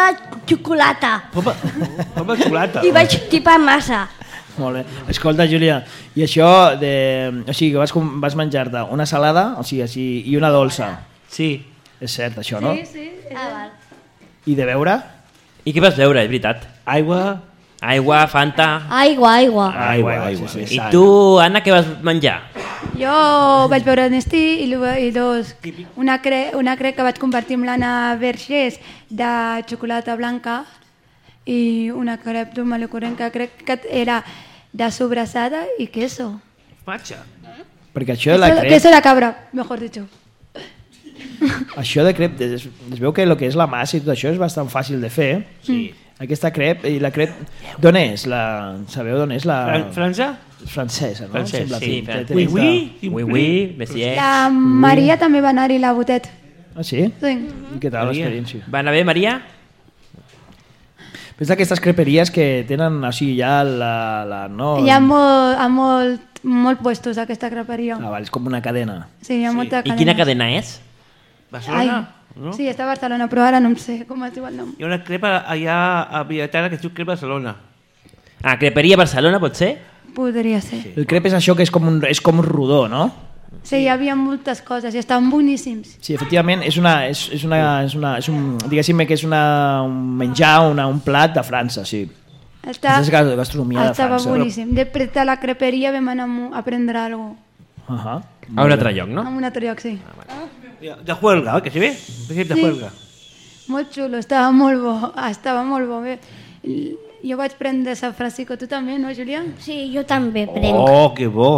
xocolata. Papa xocolata. I vaig tipar massa. Molt bé. Escolta, Júlia, i això de... O sigui, que vas menjar-te una salada i una dolça. Sí. És cert, això, no? Sí. Val. I de beure? I què vas beure, és veritat? Aigua, Fanta... Aigua. Sí. I tu, Anna, què vas menjar? Jo vaig veure Nestí i una crec que vaig compartir amb l'Anna Vergés de xocolata blanca i una crep d'un malecorent que crec que era de sobrassada i queso. Matxa. Perquè això de la crep... Queso de cabra, mejor dicho. Això de crep, es veu que el que és la massa i tot això és bastant fàcil de fer. Sí. Aquesta crep, i la crep, d'on és? Sabeu d'on és la... França? Francesa, no? Francès, sí. Oui, Messier. La Maria també va anar-hi la botet. Ah, sí? Sí. I què tal l'experiència? Va anar bé, Maria? Pensa aquestes creperies que tenen, o sigui, ja no... Hi ha molt puestos aquesta creperia. Ah, és com una cadena. Sí, hi ha molta cadena. I quina cadena és? Barcelona? No? Sí, està a Barcelona, però ara no em sé com es diu el nom. Hi ha una crepa allà a Villatana que es diu Crepa Barcelona. Ah, creperia Barcelona, pot ser? Podria ser. Sí. El crep és això que és com un rodó, no? Sí, hi havia moltes coses i estaven boníssims. Sí, efectivament, diguéssim que és un menjar, un plat de França, sí. És gastronomia de França. Estava boníssim. Després de la creperia vam anar a prendre alguna cosa. A un altre lloc, no? A un altre lloc, sí. De Huelga, que sí bé? De Huelga. Molt xulo, estava molt bo. Jo vaig prendre San Francisco, tu també, no, Julià? Sí, jo també prenc. Oh, que bo!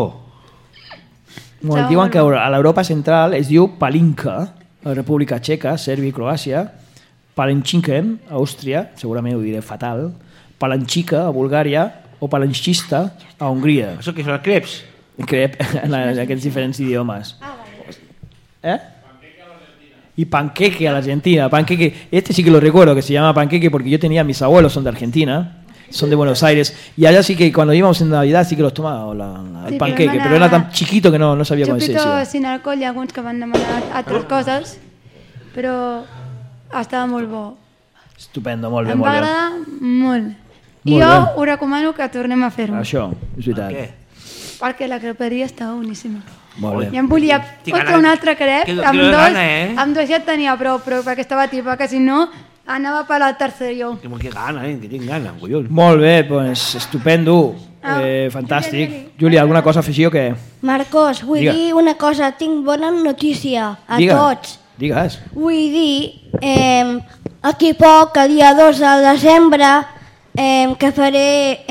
Diuen que a l'Europa central es diu Palinka, a la República Txeca, Sèrbia i Croàcia, Palančiken, a Àustria, segurament ho diré fatal, Palančica, a Bulgària, o Palančista, a Hongria. Això que són creps? Crep, en aquests diferents idiomes. Y panqueque a la Argentina. Panqueque. Este sí que lo recuerdo, que se llama panqueque porque yo tenía, mis abuelos son de Argentina, son de Buenos Aires, y allá sí que cuando íbamos en Navidad sí que los tomaba el panqueque, pero era tan chiquito que no sabía cómo se decía. Chupito sin alcohol, hi ha alguns que van demanar altres coses, però estava molt bo. Estupendo, molt bé, em molt va bé. agradar molt. I Molt jo bé. ho recomano que tornem a fer-ho. Això, és veritat. Perquè la creperia estava boníssima. Molt bé. I em volia fotre un altre crep, amb dos ja et tenia prou, però perquè estava tipa, que si no anava per la tercera jo. Que gana, que tinc gana, collons. Molt bé, pues, estupendo, fantàstic. Júlia, alguna cosa a afegir o què? Marcos, vull dir una cosa, tinc bona notícia a tots. Digues. Vull dir, aquí poc, el dia 2 de desembre, que faré...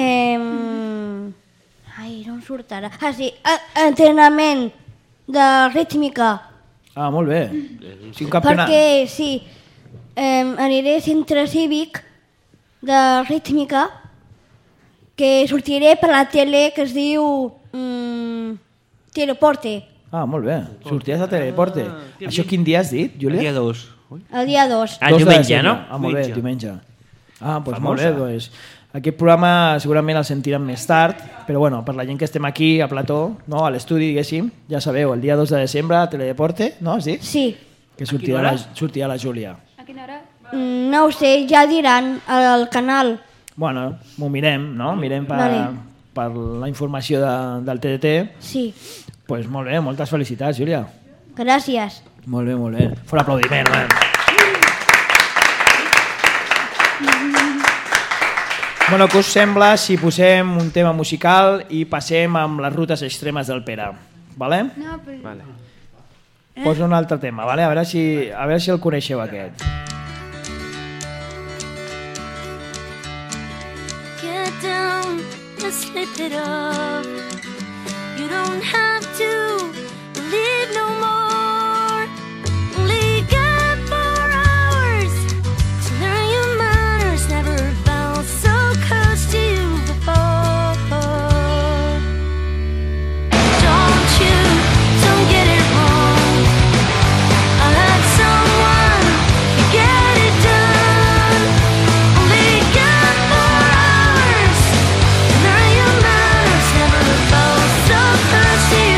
ai, no em surt ara. Ah, sí, entrenament de rítmica. Ah, molt bé. Sí, un campionat. Perquè, sí, aniré a centre cívic de rítmica, que sortiré per la tele que es diu Teleporte. Ah, molt bé. Sortiràs a Teleporte. Això quin dia has dit, Júlia? El dia 2. El dia 2. Ah, diumenge, no? Ah, molt bé, diumenge. Ah, doncs molt bé, doncs. Aquest programa segurament el sentirem més tard, però bueno, per la gent que estem aquí a plató, no, a l'estudi, diguéssim, ja sabeu, el dia 2 de desembre a Teledeporte, no, has dit? Sí. Que sortirà la Júlia. A quina hora? No ho sé, ja diran al canal. Bueno, m'ho mirem, no? Mirem per la informació del TDT. Sí. Doncs pues molt bé, moltes felicitats, Júlia. Gràcies. Molt bé, molt bé. Fora aplaudiment, Bueno, què us sembla si posem un tema musical i passem amb les rutes extremes del Pere? Vale? No, però... Vale. Posa un altre tema, vale? A veure si el coneixeu, aquest. Get down and slip it up. You don't have to believe no more. Only got 4 hours to learn your manners. Never felt so close to you before. Don't get it wrong. I had someone to get it done. Only got 4 hours to learn your manners. Never felt so close to you.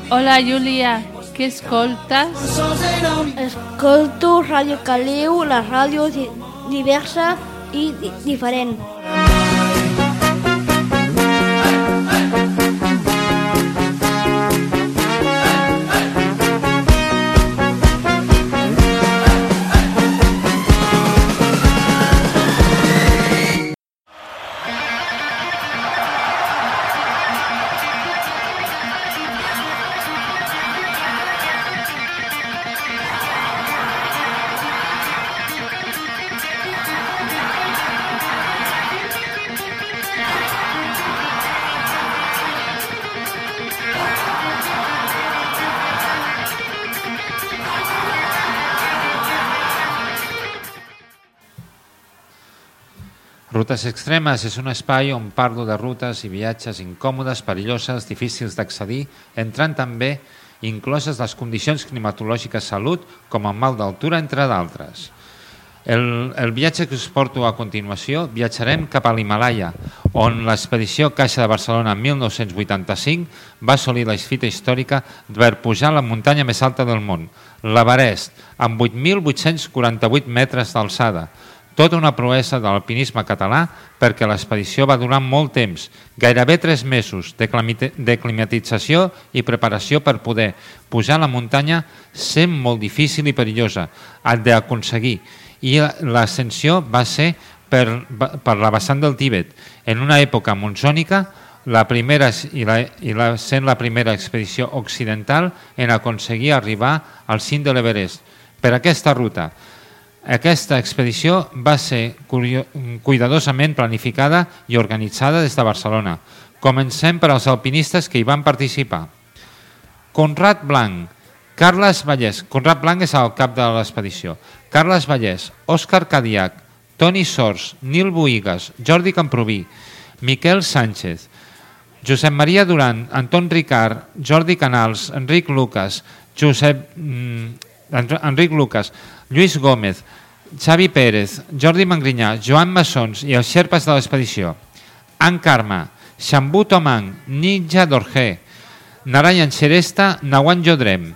Hola, Júlia, què escoltes? Escolto Ràdio Caliu, la ràdio diversa i diferent. Rutes Extremes és un espai on parlo de rutes i viatges incòmodes, perilloses, difícils d'accedir, entrant també incloses les condicions climatològiques salut, com el mal d'altura, entre d'altres. El viatge que us porto a continuació, viatjarem cap a l'Himàlaia, on l'expedició Caixa de Barcelona en 1985 va assolir la fita històrica per pujar la muntanya més alta del món, l'Everest, amb 8.848 metres d'alçada. Tota una proesa de l'alpinisme català perquè l'expedició va durar molt temps, gairebé 3 mesos de climatització i preparació per poder pujar la muntanya sent molt difícil i perillosa d'aconseguir. I l'ascensió va ser per la vessant del Tíbet, en una època monsònica, sent la primera expedició occidental en aconseguir arribar al cim de l'Everest. Per aquesta ruta, aquesta expedició va ser cuidadosament planificada i organitzada des de Barcelona. Comencem per als alpinistes que hi van participar. Conrad Blanc, Carles Vallès, Conrad Blanc és el cap de l'expedició, Carles Vallès, Òscar Cadiac, Toni Sors, Nil Boïgues, Jordi Camproví, Miquel Sánchez, Josep Maria Duran, Anton Ricard, Jordi Canals, Enric Lucas, Lluís Gómez, Xavi Pérez, Jordi Mangrinyà, Joan Massons i els xerpes de l'expedició. An Karma, Xambú Tomang, Ninja Dorje, Narayan Xeresta, Nawan Jodrem.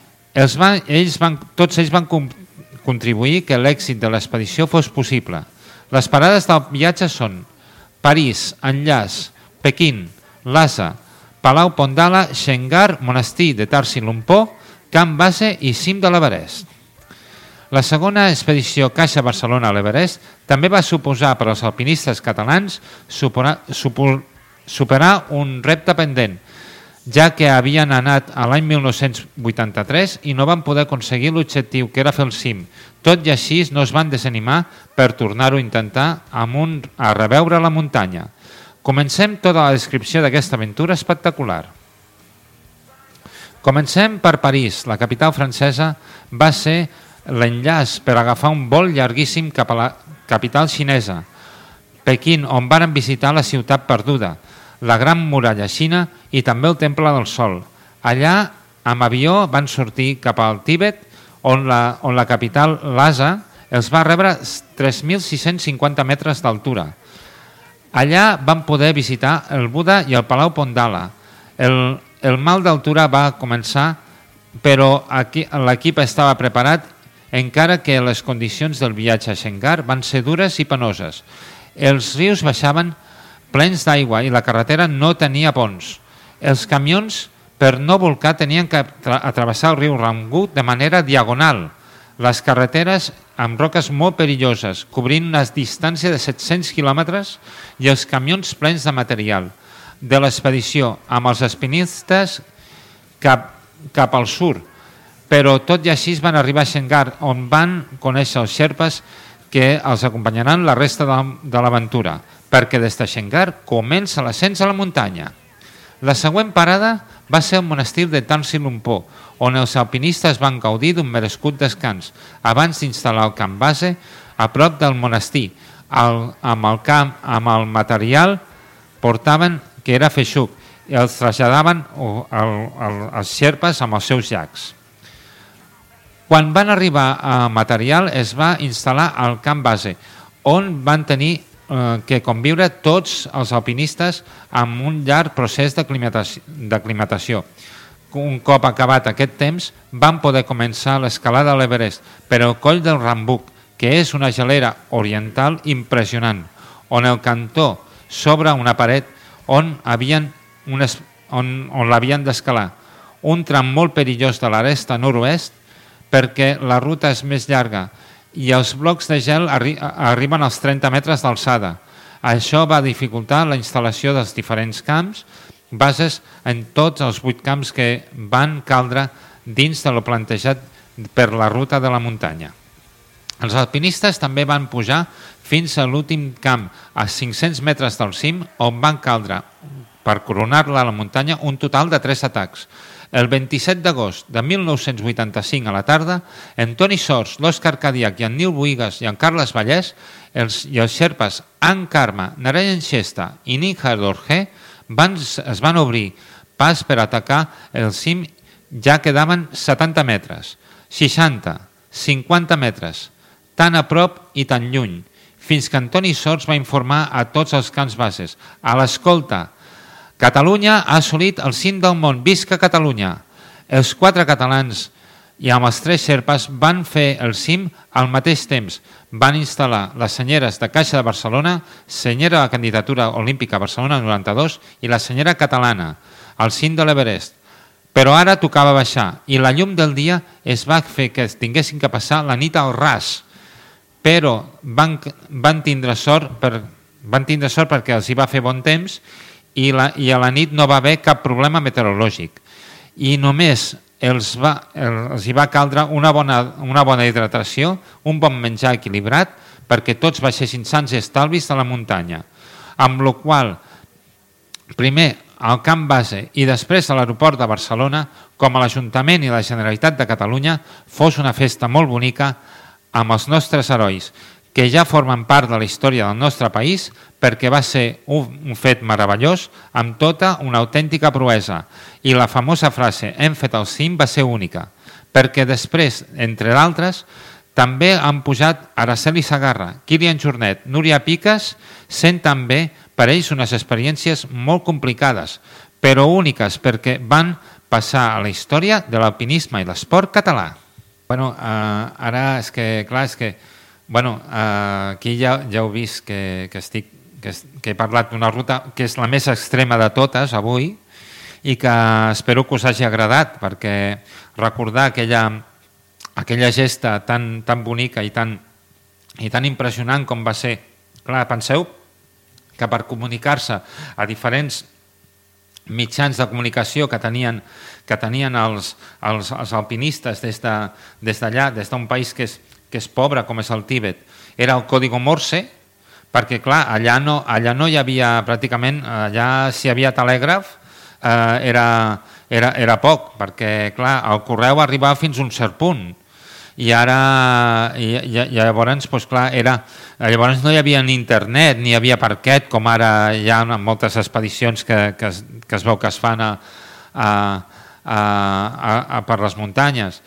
Tots ells van contribuir que l'èxit de l'expedició fos possible. Les parades del viatge són París, Enllaç, Pequín, Lhasa, Palau Pondala, Xengar, Monestir de Tarsi Lumpur, Camp Base i cim de l'Everest. La segona expedició Caixa Barcelona a l'Everest també va suposar per als alpinistes catalans superar un repte pendent, ja que havien anat a l'any 1983 i no van poder aconseguir l'objectiu que era fer el cim. Tot i així no es van desanimar per tornar-ho a intentar a reveure la muntanya. Comencem tota la descripció d'aquesta aventura espectacular. Comencem per París. La capital francesa va ser l'enllaç per agafar un vol llarguíssim cap a la capital xinesa, Pequín, on varen visitar la ciutat perduda, la Gran Muralla Xina i també el Temple del Sol. Allà, amb avió, van sortir cap al Tíbet, on la capital Lhasa els va rebre 3.650 metres d'altura. Allà van poder visitar el Buda i el Palau Pondala. El mal d'altura va començar, però l'equip estava preparat, encara que les condicions del viatge a Xengar van ser dures i penoses. Els rius baixaven plens d'aigua i la carretera no tenia ponts. Els camions, per no volcar, tenien que travessar el riu Rangut de manera diagonal. Les carreteres amb roques molt perilloses, cobrint una distància de 700 quilòmetres, i els camions plens de material de l'expedició amb els alpinistes cap al sud. Però tot i així van arribar a Xengar, on van conèixer els xerpes que els acompanyaran la resta de l'aventura, perquè des de Xengar comença l'ascens a la muntanya. La següent parada va ser el monestir de Tarsi Lumpur, on els alpinistes van gaudir d'un merescut descans, abans d'instal·lar el camp base a prop del monestir. Amb el material portaven, que era feixuc, i els traslladaven els xerpes amb els seus llacs. Quan van arribar a material es va instal·lar al camp base, on van tenir que conviure tots els alpinistes amb un llarg procés d'aclimatació. un cop acabat aquest temps, van poder començar l'escalada a l'Everest per el coll del Rambuk, que és una gelera oriental impressionant, on el cantó s'obre una paret on l'havien d'escalar. Un tram molt perillós de l'aresta nord-oest perquè la ruta és més llarga i els blocs de gel arriben als 30 metres d'alçada. Això va dificultar la instal·lació dels diferents camps, bases en tots els 8 camps que van caldre dins de lo plantejat per la ruta de la muntanya. Els alpinistes també van pujar fins a l'últim camp, a 500 metres del cim, on van caldre, per coronar-la a la muntanya, un total de 3 atacs. El 27 d'agost de 1985 a la tarda, en Toni Sors, l'Òscar Cadiach i en Nil Bohigas i en Carles Vallès i els xerpes Ann Karma, Narayan Shesta i Ninja Dorje es van obrir pas per atacar el cim. Ja quedaven 70 metres, 60, 50 metres, tan a prop i tan lluny, fins que Antoni Sors va informar a tots els camps bases: a l'escolta, Catalunya ha assolit el cim del món, visca Catalunya! Els 4 catalans i amb els 3 xerpes van fer el cim al mateix temps. Van instal·lar les senyeres de Caixa de Barcelona, senyera de la candidatura olímpica Barcelona 92 i la senyera catalana al cim de l'Everest. Però ara tocava baixar i la llum del dia es va fer que tinguessin que passar la nit al ras. Però van tindre sort perquè els hi va fer bon temps i a la nit no va haver cap problema meteorològic. I només els hi va caldre una bona hidratació, un bon menjar equilibrat perquè tots baixessin sans i estalvis de la muntanya. Amb la qual primer al camp base i després a l'aeroport de Barcelona, com a l'Ajuntament i la Generalitat de Catalunya, fos una festa molt bonica amb els nostres herois, que ja formen part de la història del nostre país perquè va ser un fet meravellós amb tota una autèntica proesa. I la famosa frase "hem fet el cim" va ser única, perquè després, entre d'altres, també han pujat Araceli Sagarra, Kilian Jornet, Núria Piques, sent també per ells unes experiències molt complicades, però úniques perquè van passar a la història de l'alpinisme i l'esport català. Ara és que, clar, aquí ja heu vist que he parlat d'una ruta que és la més extrema de totes avui i que espero que us hagi agradat, perquè recordar aquella gesta tan bonica i tan impressionant com va ser. Clar, penseu que per comunicar-se a diferents mitjans de comunicació que tenien els alpinistes des d'allà, des d'un país que és pobre com és el Tíbet, era el código Morse, perquè clar, allà no hi havia pràcticament, allà si hi havia telègraf era poc, perquè clar, el correu arribava fins a un cert punt i llavors no hi havia ni internet ni hi havia parquet com ara hi ha en moltes expedicions que es veu que es fan per les muntanyes.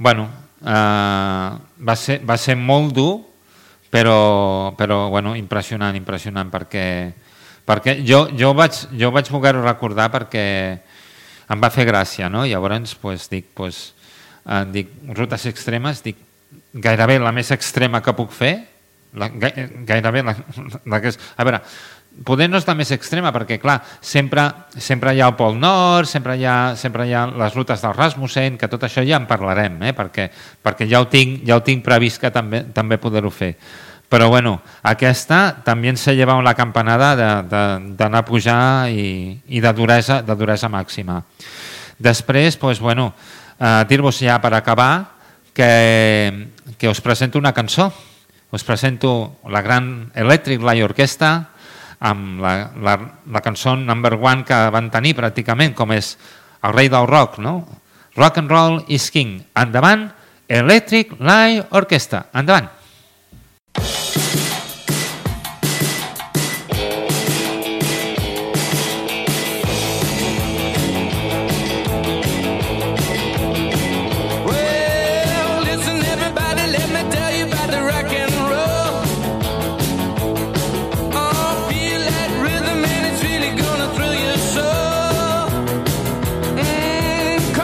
Va ser molt dur, però impressionant, perquè jo vaig voler recordar perquè em va fer gràcia, no? Llavors dic rutes extremes, dic gairebé la més extrema que puc fer, gairebé la que és... A veure, poder no és la més extrema perquè, clar, sempre hi ha el Pol Nord, sempre hi ha les rutes del Rasmussen, que tot això ja en parlarem, perquè ja ho tinc previst que també poder-ho fer. Però, aquesta també se lleva la campanada d'anar a pujar i de duresa màxima. Després, dir-vos ja per acabar que us presento una cançó. Us presento la gran Electric Light Orchestra amb la cançó number 1 que van tenir pràcticament, com és el rei del rock, no? Rock and Roll is King. Endavant, Electric Light Orchestra. Endavant. Come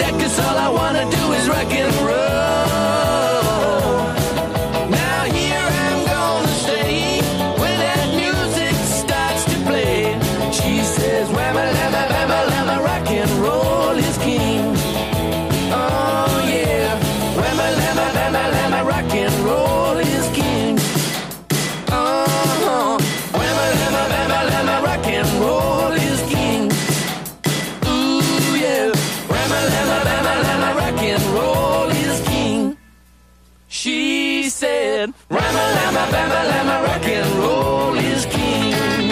Yeah, 'cause all I wanna do is rock and roll. Now here I'm gonna stay when that music starts to play. She says, whamma, lamma, bamma, lamma, rock and roll is king. Oh yeah, whamma, lamma, bamma, lamma, rock and roll is king. Oh, whamma, lamma, bamma, lamma, rock and roll is king. Ooh yeah, whamma, lamma, bamma, lamma, rock and roll is king. She said, whamma, lamma, bamma, lamma, rock and roll is king.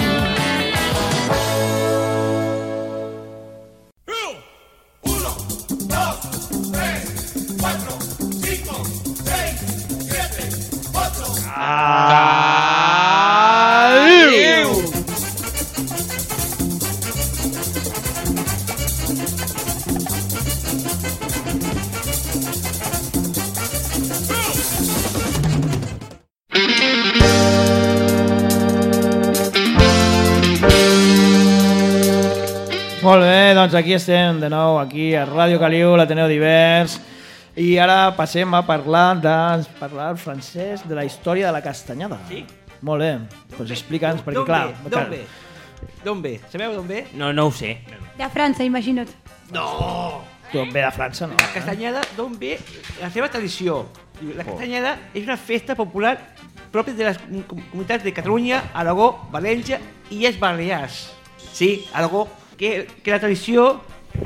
Molt bé, doncs aquí estem de nou, aquí a Ràdio Caliu, l'Ateneu Divers, i ara passem a parlar el francès de la història de la castanyada. Sí? Molt bé, doncs explica'ns, perquè clar... D'on ve? Sabeu d'on ve? No ho sé. De França, imagina't. No! D'on ve de França, no? La castanyada, d'on ve la seva tradició? La castanyada és una festa popular pròpia de les comunitats de Catalunya, Aragó, València i les Balears. Sí, Aragó, que la tradició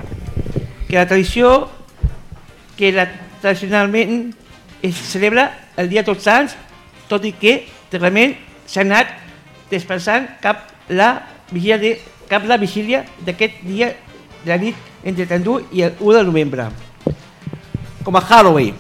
tradicionalment es celebra el dia Tots Sants, tot i que realment s'ha anat desplaçant cap la vigília d'aquest dia de la nit entre el 31 i el 1 de novembre. Com a Halloween.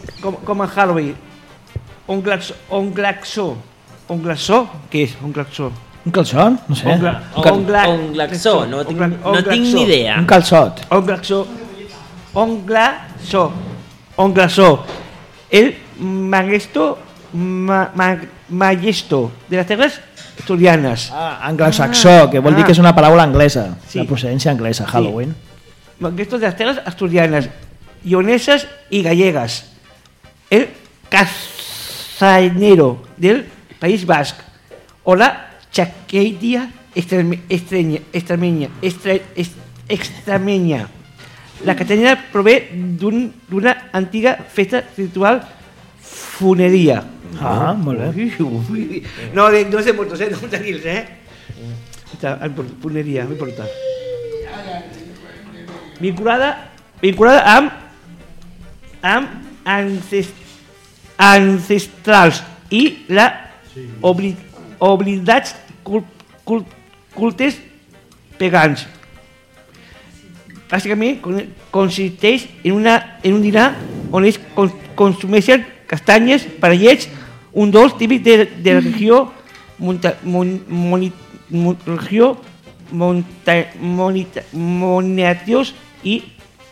Un glaçó. Què és un glaçó? Un calçó? No sé. Un glaçó, no tinc ni idea. Un calçot. Un glaçó. El majesto de les terres asturianes. Anglosaxó, que vol dir que és una paraula anglesa, de procedència anglesa, Halloween. Majesto de les terres asturianes, lleoneses i gallegues. El castañero del País Basc o la chaqueria extremeña. La castanyada prové d'una antiga festa ritual funeria. Ah, molt bé. No sé moltos, no tranquils, funeria, no importa. Vinculada amb ancestrals i la oblidats cultes pagans. Bàsicament consisteix en un dinar on es consumeixen castanyes, parellets, un dolç típic de la regió moniatios i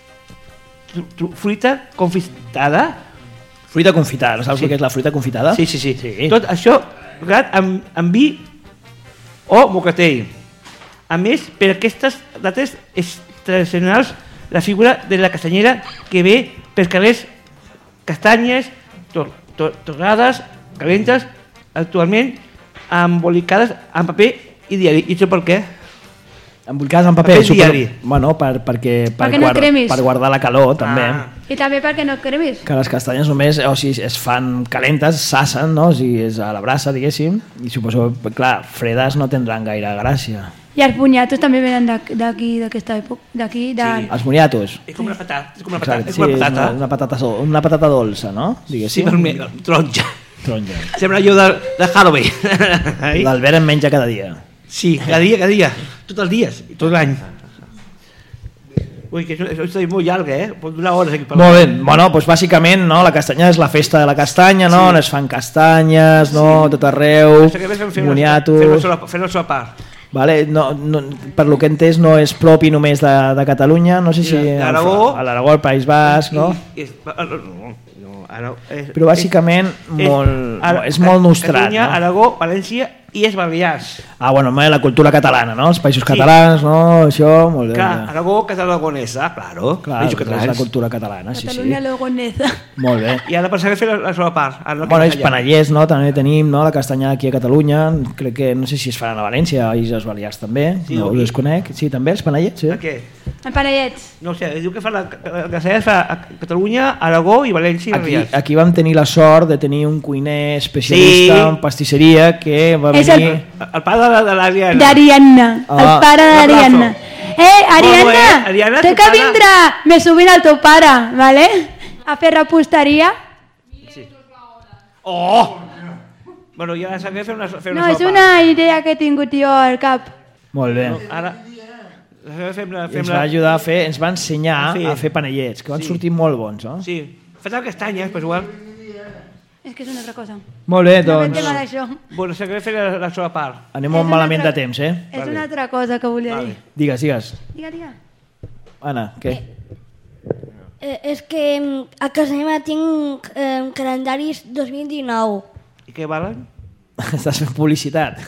fruita confitada. Fruita confitada, saps què és la fruita confitada? Sí. Tot això regat amb vi o mocatell. A més, per aquestes dates tradicionals, la figura de la castanyera que ve pels carrers castanyes, torrades, calentes, actualment embolicades en paper i diari. I això per què? Embolicades en paper diari. Bueno, per guardar la calor, també. I també perquè no cremis. Que les castanyes només es fan calentes, s'assen, no? O sigui, és a la brasa, diguéssim, i suposo, clar, fredes no tindran gaire gràcia. I els boniatos també venen d'aquí, d'aquesta època, d'aquí. Els boniatos. És com una patata. Sí, una patata dolça, no? Diguéssim. Sí, taronja. Sembla allò de Halloween. L'Albert en menja cada dia. Sí, cada dia. Tots els dies, tot l'any. Ui, que això és molt llarg, Pot durar hores aquí parlant. Molt bé, bueno, doncs bàsicament, no, la castanyada és la festa de la castanya, no? On es fan castanyes, no? Tot arreu, boniatos... Fem-ho a part. Vale, per lo que he entès no és propi només de Catalunya, no sé si a l'Aragó, al País Basc, no? Però bàsicament és molt nostrat. Catalunya, Aragó, València i els Balears. Ah, bueno, la cultura catalana, no? Els països catalans, no? Això, molt bé. Clar, Aragó, Català-Aragonesa, claro. Clar, és la cultura catalana, sí, sí. Catalunya-Aragonesa. Molt bé. I ara pensava fer la seva part. Bueno, els panellers, no? També tenim, no? La castanya aquí a Catalunya. Crec que, no sé si es faran a València, a Illes Balears també. Sí, no us conec. Sí, també, els panellets, sí. A què? Els panellets. No sé, diu que fa la castanya fa a Catalunya, Aragó i València i Balears. Aquí vam tenir la sort de tenir un cuiner especialista en pastisseria que va venir... El pare de l'Ariana. D'Ariana, el pare d'Ariana. Ariana, té que vindre més sovint el teu pare, ¿vale? A fer reposteria. Oh! Bueno, ja s'ha de fer una sopa. No, és una idea que he tingut jo al cap. Molt bé. Ara... Ens va ajudar a fer, ens va ensenyar a fer panellets, que van sortir molt bons, no? Sí, fes el castanya, però igual. És que és una altra cosa. Molt bé, doncs... Bueno, s'ha de fer la seva part. Anem molt malament de temps, eh? És una altra cosa que volia dir. Digues, digues. Digue. Anna, què? És que a casa meva tinc calendaris 2019. I què valen? Estàs fent publicitat.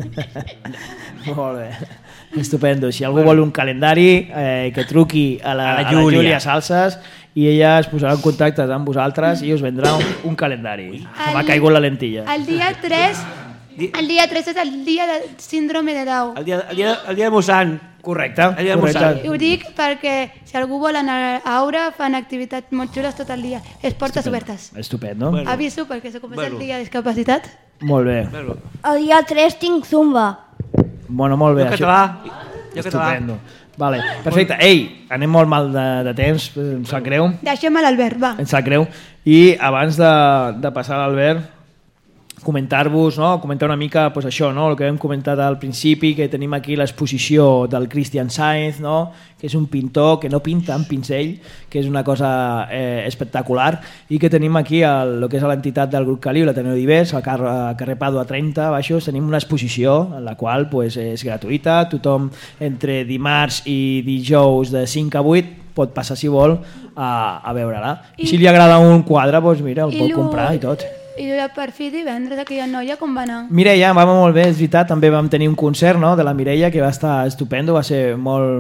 Molt bé. Estupendo. Si algú vol un calendari, que truqui a la Júlia Salses i ella es posarà en contacte amb vosaltres i us vendrà un calendari. M'ha caigut la lentilla. El dia 3 és el dia del síndrome de Down. El dia de Mossant. Correcte. Ho dic perquè si algú vol anar a Aura fan activitats molt xules tot el dia. Les portes obertes. Estupendo. Aviso perquè se comença el dia de discapacitat. Molt bé. El dia 3 tinc Zumba. Bueno, molt bé. Jo català. Estupendo. Vale. Perfecte. Ei, anem molt mal de temps, em sap greu. Deixem a l'Albert, va. Em sap greu. I abans de passar a l'Albert, comentar-vos, no? Comentar una mica pues, això, no? El que hem comentat al principi, que tenim aquí l'exposició del Christian Sainz, no? Que és un pintor que no pinta amb pinzell, que és una cosa espectacular, i que tenim aquí el que és l'entitat del grup Caliu, l'Ateneu d'Ivers, al carrer Pàdua 30, baixos, tenim una exposició en la qual pues, és gratuïta, tothom entre dimarts i dijous de 5 a 8 pot passar, si vol, a veure-la. I si li agrada un quadre, doncs mira, el pot comprar i tot. I per fi divendres aquella noia com va anar? Mireia, va molt bé, és veritat, també vam tenir un concert, no?, de la Mireia que va estar estupendo, va ser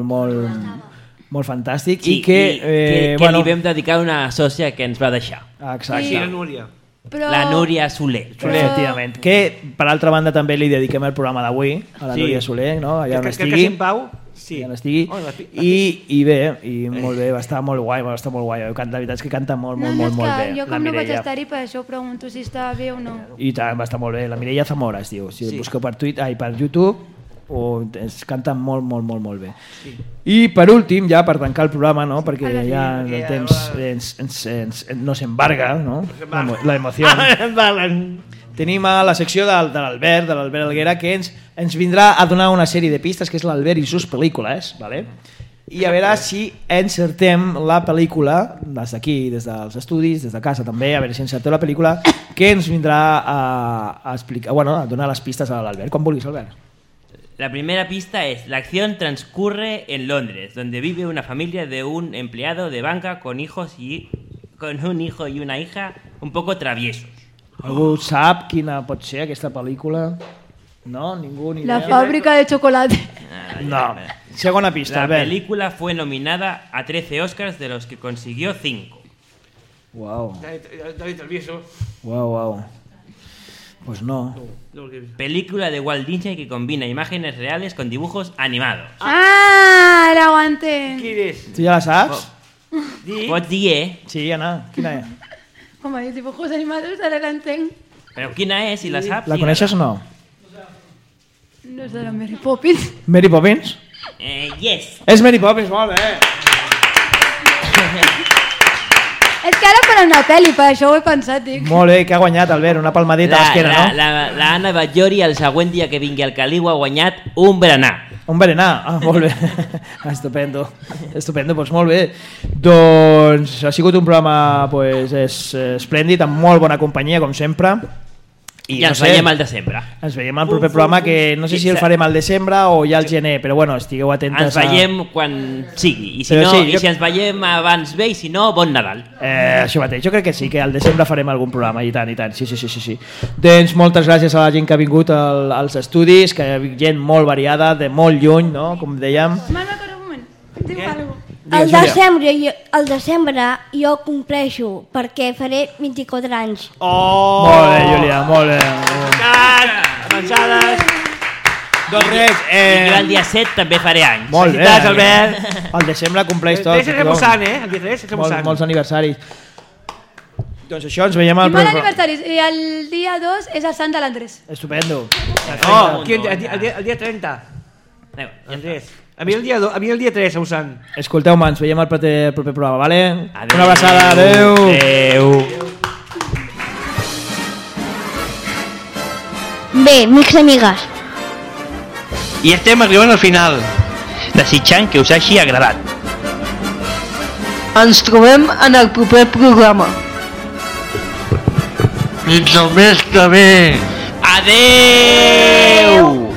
molt fantàstic. Sí, i que li vam dedicar una sòcia que ens va deixar. Exacte. Sí, la Núria. La Núria Soler. Efectivament. Que, per altra banda, també li dediquem el programa d'avui a la Núria Soler, no?, allà on estigui. Que en Pau... Sí. Ja n'estigui. I bé, i molt bé, va estar molt guai, la veritat és que canta molt bé. Jo com no vaig estar-hi, per això pregunto si està bé o no. I tant, va estar molt bé, la Mireia Zamora es diu, si busqueu per YouTube, es canta molt bé. I per últim, ja per tancar el programa, no? Perquè ja el temps no s'embarga, no? La emoció. Tenim a la secció de l'Albert Alguera, que ens vindrà a donar una sèrie de pistes, que és l'Albert i sus pel·lícules, ¿vale? I a veure si encertem la pel·lícula, des d'aquí, des dels estudis, des de casa també, a veure si encertem la pel·lícula, que ens vindrà a explicar, a donar les pistes a l'Albert. Com vulguis, Albert. La primera pista es: la acción transcurre en Londres, donde vive una familia de un empleado de banca con un hijo y una hija un poco traviesos. Algú sap quina pot ser aquesta pel·lícula? No? Ningú ni idea. La fábrica de chocolate. No. Segona pista. La película fue nominada a 13 Oscars, de los que consiguió 5. Wow. David Travieso. Wow. Pues no. Película de Walt Disney que combina imágenes reales con dibujos animados. Ah, la aguanté. Quin és? Tu ja la saps? Pots dir, Sí, Anna, quina és? Home, els dibujos animados ara l'entenc. Però quina és, si la saps? La coneixes o no? No és de la Mary Poppins. Mary Poppins? Yes. És Mary Poppins, molt bé. És que ara faran una pel·li, per això ho he pensat, dic. Molt bé, que ha guanyat, Albert, una palmadita a l'esquena, no? La Anna Batllori, el següent dia que vingui al Caliu, ha guanyat un berenar. Un berenar? Molt bé. Estupendo, doncs molt bé. Doncs ha sigut un programa esplèndid, amb molt bona companyia, com sempre. I ens veiem al desembre. Ens veiem al proper programa, que no sé si el farem al desembre o ja al gener, però bueno, estigueu atentes. Ens veiem quan sigui, i si ens veiem abans bé, i si no, bon Nadal. Això mateix, jo crec que sí, que al desembre farem algun programa, i tant, sí. Doncs moltes gràcies a la gent que ha vingut als estudis, que hi ha gent molt variada, de molt lluny, no? Com dèiem. Marc, un moment, diu alguna cosa. Al desembre jo compleixo perquè faré 24 anys. Oh! Molt bé, Júlia, molt bé. Avançades. Doncs res, I jo el dia 7 també faré anys. Molt bé. Felicitats, Albert. Al desembre compleix tot. El 3 és reposant, el dia 3 és reposant. Molts aniversaris. Doncs això, ens veiem al I molt aniversaris. I el dia 2 és el Sant de l'Andrés. Estupendo. El dia 30. Andrés. A mi el dia 3, a Sant. Escolteu-me, ens veiem al proper programa, vale? Adeu. Una abraçada, adeu. Bé, amics i amigues. I estem arribant al final, desitjant que us hagi agradat. Ens trobem en el proper programa. Fins el mes que ve. Adeu!